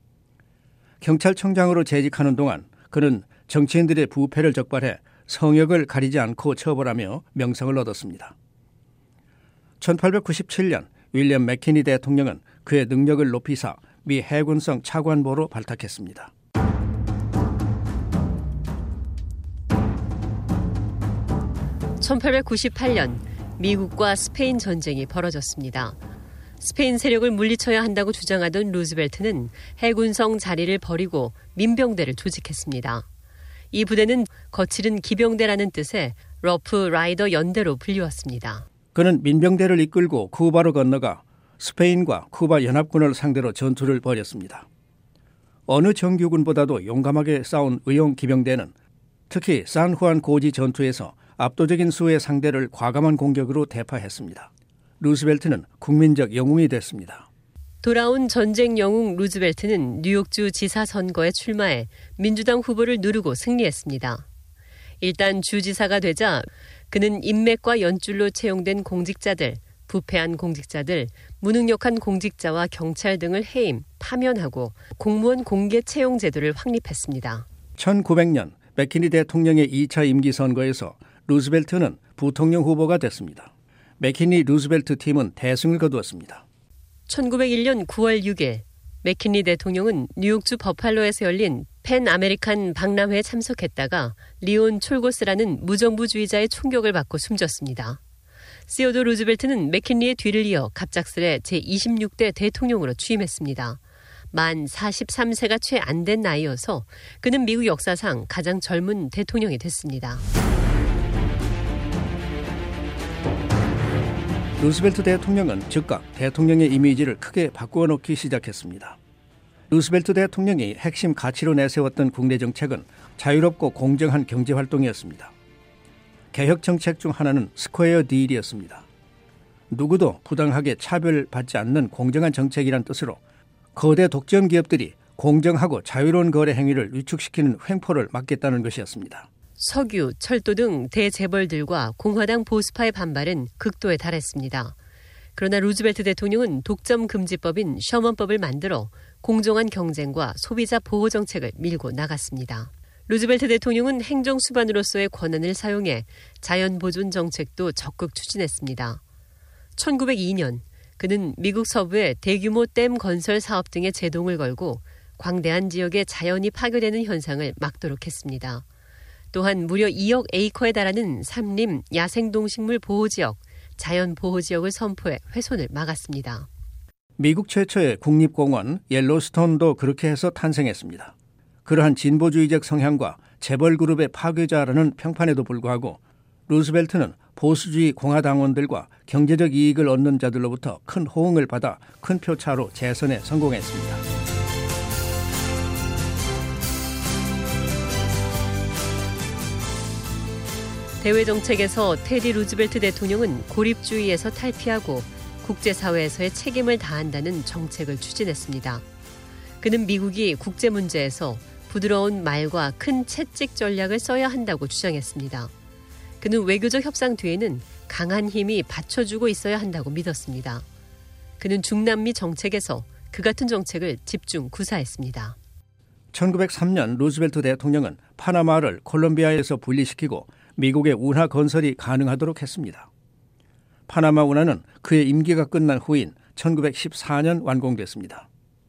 S8: 경찰청장으로 재직하는 동안 그는 정치인들의 부패를 적발해 성역을 가리지 않고 처벌하며 명성을 얻었습니다. 천팔백구십칠년 윌리엄 맥키니 대통령은 그의 능력을 높이사 미 해군성 차관보로 발탁했습니다.
S9: 천팔백구십팔년 미국과 스페인 전쟁이 벌어졌습니다. 스페인 세력을 물리쳐야 한다고 주장하던 루즈벨트는 해군성 자리를 버리고 민병대를 조직했습니다. 이 부대는 거칠은 기병대라는 뜻의 러프 라이더 연대로 불리웠습니다.
S8: 그는 민병대를 이끌고 쿠바로 건너가 스페인과 쿠바 연합군을 상대로 전투를 벌였습니다. 어느 정규군보다도 용감하게 싸운 의용 기병대는 특히 산후안 고지 전투에서 압도적인 수의 상대를 과감한 공격으로 대파했습니다. 루스벨트는 국민적 영웅이 됐습니다.
S9: 돌아온 전쟁 영웅 루즈벨트는 뉴욕주 지사 선거에 출마해 민주당 후보를 누르고 승리했습니다. 일단 주지사가 되자 그는 인맥과 연줄로 채용된 공직자들, 부패한 공직자들, 무능력한 공직자와 경찰 등을 해임, 파면하고 공무원 공개 채용 제도를 확립했습니다.
S8: 천구백 년 맥키니 대통령의 이 차 임기 선거에서 루스벨트는 부통령 후보가 됐습니다. 맥키니 루스벨트 팀은 대승을 거두었습니다.
S9: 천구백일 년 구월 육일 맥키니 대통령은 뉴욕주 버팔로에서 열린 팬 아메리칸 박람회에 참석했다가 리온 촐고스라는 무정부주의자의 총격을 받고 숨졌습니다. 시오도 루즈벨트는 맥킨리의 뒤를 이어 갑작스레 제이십육 대 대통령으로 취임했습니다. 만 사십삼 세가 채 안 된 나이여서 그는 미국 역사상 가장 젊은 대통령이 됐습니다.
S8: 루스벨트 대통령은 즉각 대통령의 이미지를 크게 바꾸어 놓기 시작했습니다. 루스벨트 대통령이 핵심 가치로 내세웠던 국내 정책은 자유롭고 공정한 경제활동이었습니다. 개혁 정책 중 하나는 스퀘어 딜이었습니다. 누구도 부당하게 차별받지 않는 공정한 정책이란 뜻으로 거대 독점 기업들이 공정하고 자유로운 거래 행위를 위축시키는 횡포를 막겠다는 것이었습니다.
S9: 석유, 철도 등 대재벌들과 공화당 보수파의 반발은 극도에 달했습니다. 그러나 루즈벨트 대통령은 독점 금지법인 셔먼법을 만들어 공정한 경쟁과 소비자 보호 정책을 밀고 나갔습니다. 루즈벨트 대통령은 행정수반으로서의 권한을 사용해 자연보존 정책도 적극 추진했습니다. 천구백이 년 그는 미국 서부에 대규모 댐 건설 사업 등에 제동을 걸고 광대한 지역에 자연이 파괴되는 현상을 막도록 했습니다. 또한 무려 이억 에이커에 달하는 산림, 야생동식물 보호지역, 자연보호지역을 선포해 훼손을 막았습니다.
S8: 미국 최초의 국립공원 옐로스톤도 그렇게 해서 탄생했습니다. 그러한 진보주의적 성향과 재벌그룹의 파괴자라는 평판에도 불구하고 루스벨트는 보수주의 공화당원들과 경제적 이익을 얻는 자들로부터 큰 호응을 받아 큰 표차로 재선에 성공했습니다.
S9: 대외 정책에서 테디 루즈벨트 대통령은 고립주의에서 탈피하고 국제사회에서의 책임을 다한다는 정책을 추진했습니다. 그는 미국이 국제 문제에서 부드러운 말과 큰 채찍 전략을 써야 한다고 주장했습니다. 그는 외교적 협상 뒤에는 강한 힘이 받쳐주고 있어야 한다고 믿었습니다. 그는 중남미 정책에서 그 같은 정책을 집중 구사했습니다.
S8: 천구백삼 년 루즈벨트 대통령은 파나마를 콜롬비아에서 분리시키고 미국의 운하 건설이 가능하도록 했습니다. 파나마 운하는 그의 임기가 끝난 후인 천구백십사 년 완공됐습니다.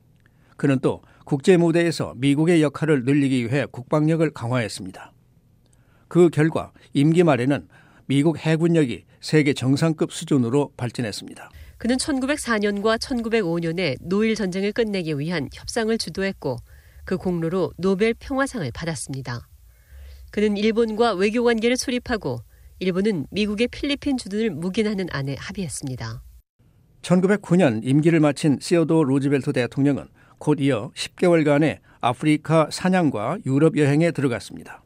S8: 그는 또 국제 무대에서 미국의 역할을 늘리기 위해 국방력을 강화했습니다. 그 결과 임기 말에는 미국 해군력이 세계 정상급 수준으로 발전했습니다.
S9: 그는 천구백사 년과 천구백오 년에 노일 전쟁을 끝내기 위한 협상을 주도했고 그 공로로 노벨 평화상을 받았습니다. 그는 일본과 외교관계를 수립하고 일본은 미국의 필리핀 주둔을 묵인하는 안에 합의했습니다.
S8: 천구백구 년 임기를 마친 시오도 루즈벨트 대통령은 곧 이어 십 개월간의 아프리카 사냥과 유럽 여행에 들어갔습니다.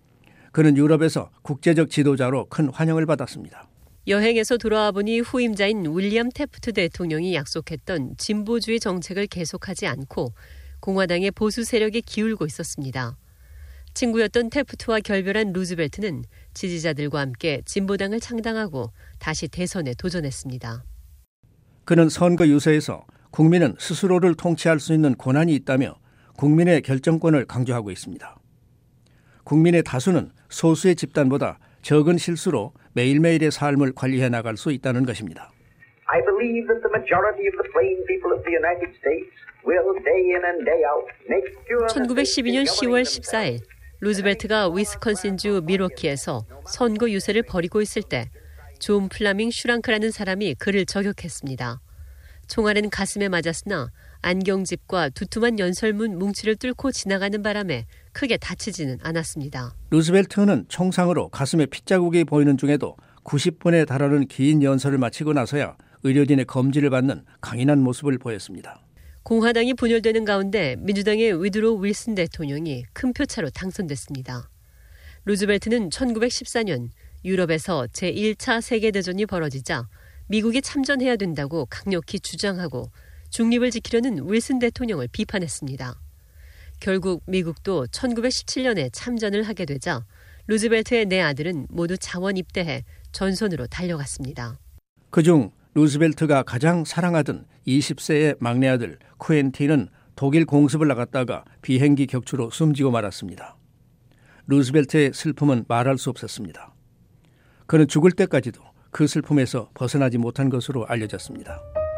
S8: 그는 유럽에서 국제적 지도자로 큰 환영을 받았습니다.
S9: 여행에서 돌아와 보니 후임자인 윌리엄 태프트 대통령이 약속했던 진보주의 정책을 계속하지 않고 공화당의 보수 세력에 기울고 있었습니다. 친구였던 태프트와 결별한 루즈벨트는 지지자들과 함께 진보당을 창당하고 다시 대선에 도전했습니다.
S8: 그는 선거 유세에서 국민은 스스로를 통치할 수 있는 권한이 있다며 국민의 결정권을 강조하고 있습니다. 국민의 다수는 소수의 집단보다 적은 실수로 매일매일의 삶을 관리해 나갈 수 있다는 것입니다.
S10: I believe that the majority of the plain people of the United States will day in and day out make sure
S9: 천구백십이 년 시월 십사일 루즈벨트가 위스콘신주 밀워키에서 선거 유세를 벌이고 있을 때 존 플라밍 슈랑크라는 사람이 그를 저격했습니다. 총알은 가슴에 맞았으나 안경집과 두툼한 연설문 뭉치를 뚫고 지나가는 바람에 크게 다치지는 않았습니다.
S8: 루즈벨트는 총상으로 가슴에 핏자국이 보이는 중에도 구십 분에 달하는 긴 연설을 마치고 나서야 의료진의 검지를 받는 강인한 모습을 보였습니다.
S9: 공화당이 분열되는 가운데 민주당의 위드로 윌슨 대통령이 큰 표차로 당선됐습니다. 루즈벨트는 천구백십사 년 유럽에서 제일 차 세계대전이 벌어지자 미국이 참전해야 된다고 강력히 주장하고 중립을 지키려는 윌슨 대통령을 비판했습니다. 결국 미국도 천구백십칠 년에 참전을 하게 되자 루즈벨트의 네 아들은 모두 자원 입대해 전선으로 달려갔습니다.
S8: 그중 루즈벨트가 가장 사랑하던 이십 세의 막내 아들 쿠엔틴은 독일 공습을 나갔다가 비행기 격추로 숨지고 말았습니다. 루즈벨트의 슬픔은 말할 수 없었습니다. 그는 죽을 때까지도 그 슬픔에서 벗어나지 못한 것으로 알려졌습니다.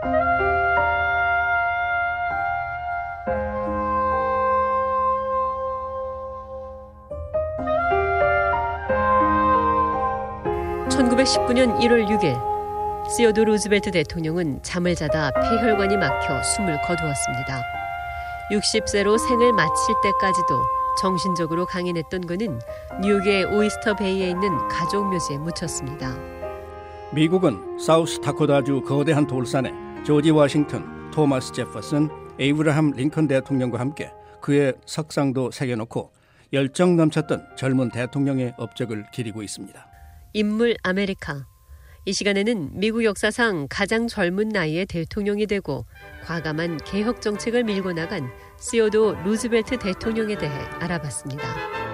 S9: 천구백십구 년 일월 육일 시어도 루즈벨트 대통령은 잠을 자다 폐혈관이 막혀 숨을 거두었습니다. 육십 세로 생을 마칠 때까지도 정신적으로 강인했던 그는 뉴욕의 오이스터 베이에 있는 가족 묘지에 묻혔습니다.
S8: 미국은 사우스 다코타주 거대한 돌산에 조지 워싱턴, 토마스 제퍼슨, 에이브라함 링컨 대통령과 함께 그의 석상도 새겨놓고 열정 넘쳤던 젊은 대통령의 업적을 기리고 있습니다.
S9: 인물 아메리카. 이 시간에는 미국 역사상 가장 젊은 나이에 대통령이 되고 과감한 개혁 정책을 밀고 나간 시어도 루즈벨트 대통령에 대해 알아봤습니다.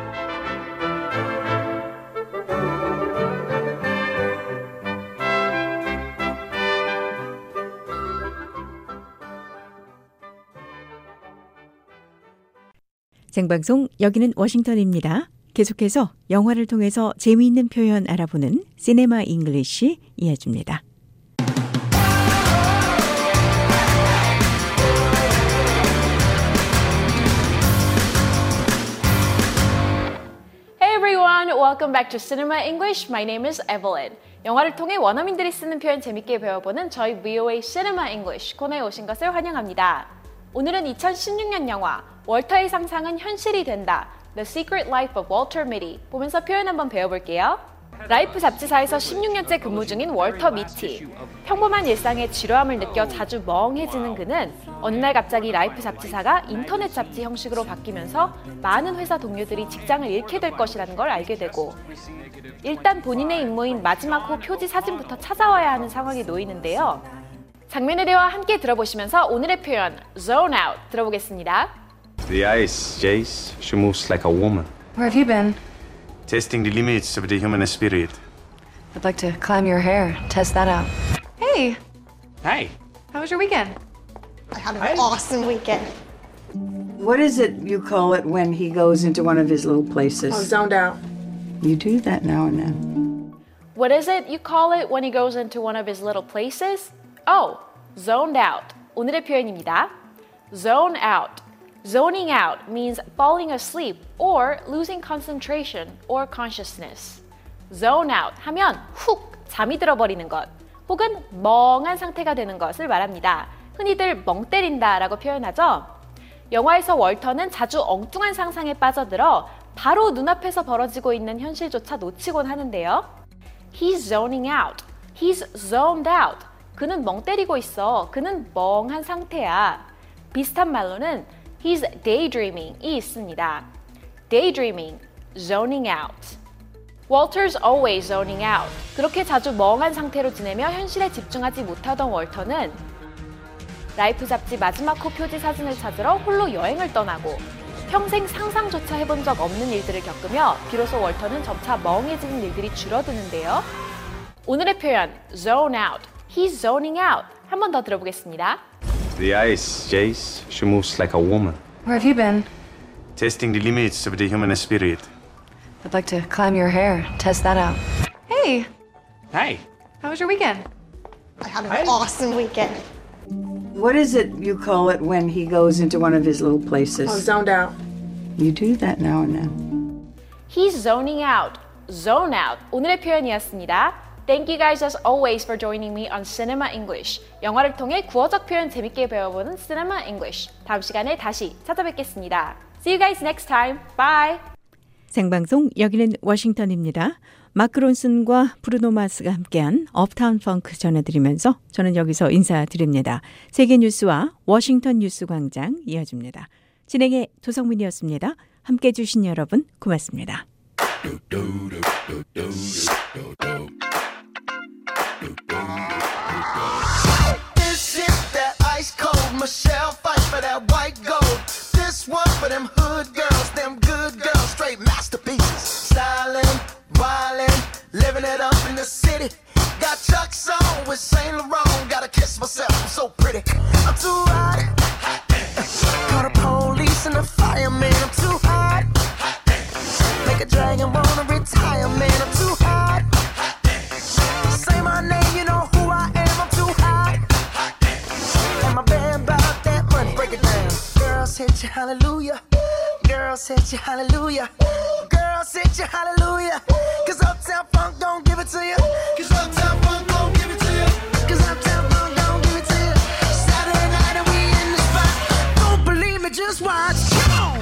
S2: 생방송 여기는 워싱턴입니다. 계속해서 영화를 통해서 재미있는 표현 알아보는 시네마 잉글리시 이어집니다.
S11: Hey everyone, welcome back to Cinema English. My name is Evelyn. 영화를 통해 원어민들이 쓰는 표현 재밌게 배워보는 저희 브이오에이 Cinema English 코너에 오신 것을 환영합니다. 오늘은 이천십육 년 영화 월터의 상상은 현실이 된다. The Secret Life of Walter Mitty 보면서 표현 한번 배워볼게요. 라이프 잡지사에서 십육 년째 근무 중인 월터 미티. 평범한 일상에 지루함을 느껴 자주 멍해지는 그는 어느 날 갑자기 라이프 잡지사가 인터넷 잡지 형식으로 바뀌면서 많은 회사 동료들이 직장을 잃게 될 것이라는 걸 알게 되고 일단 본인의 임무인 마지막 호 표지 사진부터 찾아와야 하는 상황에 놓이는데요. 장면의 대화 함께 들어보시면서 오늘의 표현 Zone Out 들어보겠습니다.
S12: The ice, Jace. She moves like a woman.
S13: Where have you been?
S12: Testing the limits of the human spirit.
S13: I'd like to climb your hair, test that out. Hey!
S12: Hi.
S13: How was your weekend?
S14: I had an awesome weekend.
S15: What is it you call it when he goes into one of his little places?
S14: Oh, zoned out.
S15: You do that now and then.
S11: What is it you call it when he goes into one of his little places? Oh, zoned out. 오늘의 표현입니다. Zone out. Zoning out means falling asleep or losing concentration or consciousness. Zone out 하면 훅 잠이 들어버리는 것 혹은 멍한 상태가 되는 것을 말합니다. 흔히들 멍 때린다 라고 표현하죠. 영화에서 월터는 자주 엉뚱한 상상에 빠져들어 바로 눈앞에서 벌어지고 있는 현실조차 놓치곤 하는데요. He's zoning out. He's zoned out. 그는 멍 때리고 있어. 그는 멍한 상태야. 비슷한 말로는 He's daydreaming이 있습니다. Daydreaming, zoning out. Walter's always zoning out. 그렇게 자주 멍한 상태로 지내며 현실에 집중하지 못하던 월터는 라이프 잡지 마지막 호 표지 사진을 찾으러 홀로 여행을 떠나고 평생 상상조차 해본 적 없는 일들을 겪으며 비로소 월터는 점차 멍해지는 일들이 줄어드는데요. 오늘의 표현, zone out. He's zoning out. 한 번 더 들어보겠습니다.
S12: The ice, Jace. She moves like a woman.
S13: Where have you been?
S12: Testing the limits of the human spirit.
S13: I'd like to climb your hair, test that out. Hey!
S12: Hi.
S13: How was your weekend?
S14: I had an awesome weekend.
S15: What is it you call it when he goes into one of his little places?
S14: Oh, zoned out.
S15: You do that now and then.
S11: He's zoning out. Zone out. 오늘의 표현이었습니다. Thank you guys as always for joining me on Cinema English. 영화를 통해 구어적 표현 재밌게 배워보는 Cinema English. 다음 시간에 다시 찾아뵙겠습니다. See you guys next time. Bye.
S2: 생방송 여기는 워싱턴입니다. 마크 론슨과 브루노 마스가 함께한 업타운 펑크 전해드리면서 저는 여기서 인사드립니다. 세계 뉴스와 워싱턴 뉴스 광장 이어집니다. 진행의 조성민이었습니다. 함께해 주신 여러분 고맙습니다.
S3: This is that ice cold Michelle fight for that white gold. This one for them hood girls, them good girls, straight masterpieces. Stylin', wildin', living it up in the city. Got Chuck's on with Saint Laurent. Gotta kiss myself, I'm so pretty. I'm too hot. Call the police and the fireman. I'm too hot. Make a dragon wanna retire, man. I'm too hot. Say my name, you know who I am. I'm too hot. And my band bought that money. Break it down. Girls hit you, hallelujah. Girls hit you, hallelujah. Girls hit you, hallelujah. Cause Uptown Funk don't give it to you. Cause Uptown Funk don't give it to you. Cause Uptown Funk don't give it to you. Saturday night and we in the spot. Don't believe me, just watch. Come on.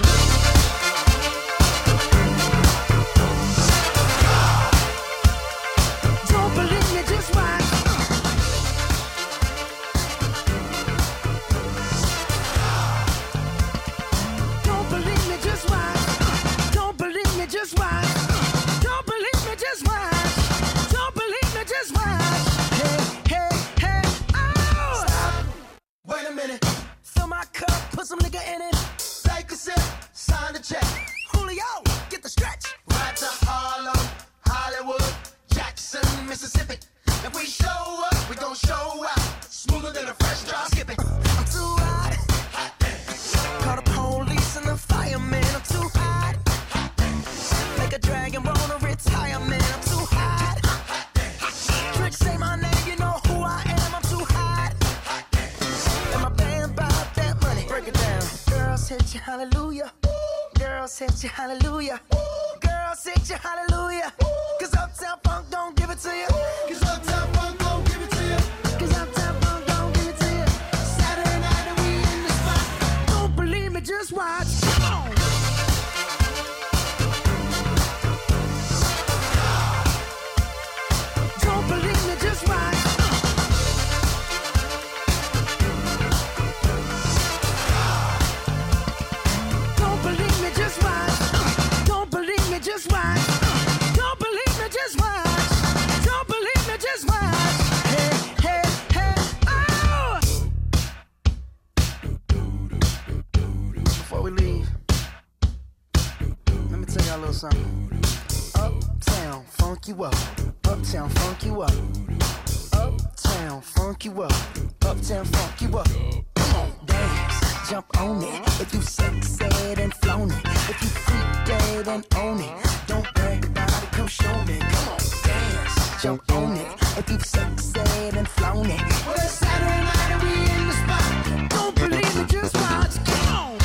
S3: Don't believe me, just watch. Don't believe me, just watch. Don't believe me, just watch. Don't believe me, just watch. Don't believe me, just watch. Hey, hey, hey, oh! Stop. Wait a minute. Fill my cup, put some nigga in it. Take a sip, sign the check. Julio, get the stretch. Right to Harlem, Hollywood, Jackson, Mississippi. If we show up, we gon' show out. Smoother than a fresh drop skipping. I'm too hot. Call the police and the fireman. I'm too hot. Make a dragon wanna retire, man. I'm too hot. Trick, say my name, you know who I am. I'm too hot. And my band bought that money. Break it down. Girls hit you, hallelujah. Girls hit you, hallelujah. Girls hit you, hallelujah. Cause Uptown Funk don't give it to you. Cause Uptown Funk don't give it to you. Cause Uptown Funk don't give it to you. Saturday night and we in the spot. Don't believe me, just watch. Come on. Don't believe me, just watch. Don't believe me, just watch. Don't believe me, just watch. Don't believe me, just watch. Don't believe me, just watch. Hey, hey, hey, oh! Before we leave, let me tell y'all a little something. Uptown, funk you up. Uptown, funk you up. Uptown, funk you up. Uptown, funk you up. Come on, dance, jump on it. If you sexed and flown it. If you freak dead and own it. Don't brag about it, come show me. Come on, dance, jump on it. If you sexed and flown it. Well, it's Saturday night and we in the spot. Don't believe me, just watch. Come on.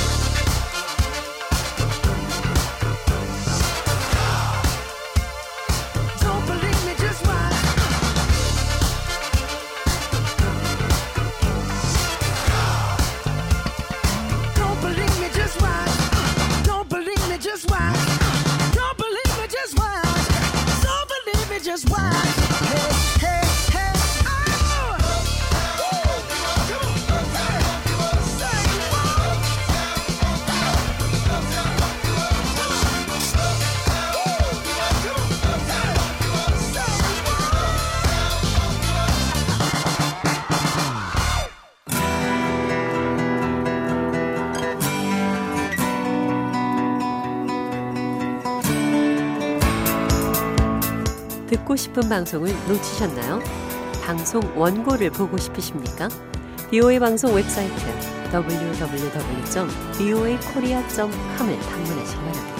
S3: Don't believe me, just watch. Don't believe me, just watch. Don't believe me, just watch. Don't believe me, just watch. Don't believe me, just watch. Hey, hey, hey, oh!
S9: 듣고 싶은 방송을 놓치셨나요? 방송 원고를 보고 싶으십니까? 비오에이 방송 웹사이트 더블유 더블유 더블유 점 비오에이 코리아 점 컴을 방문하시기 바랍니다.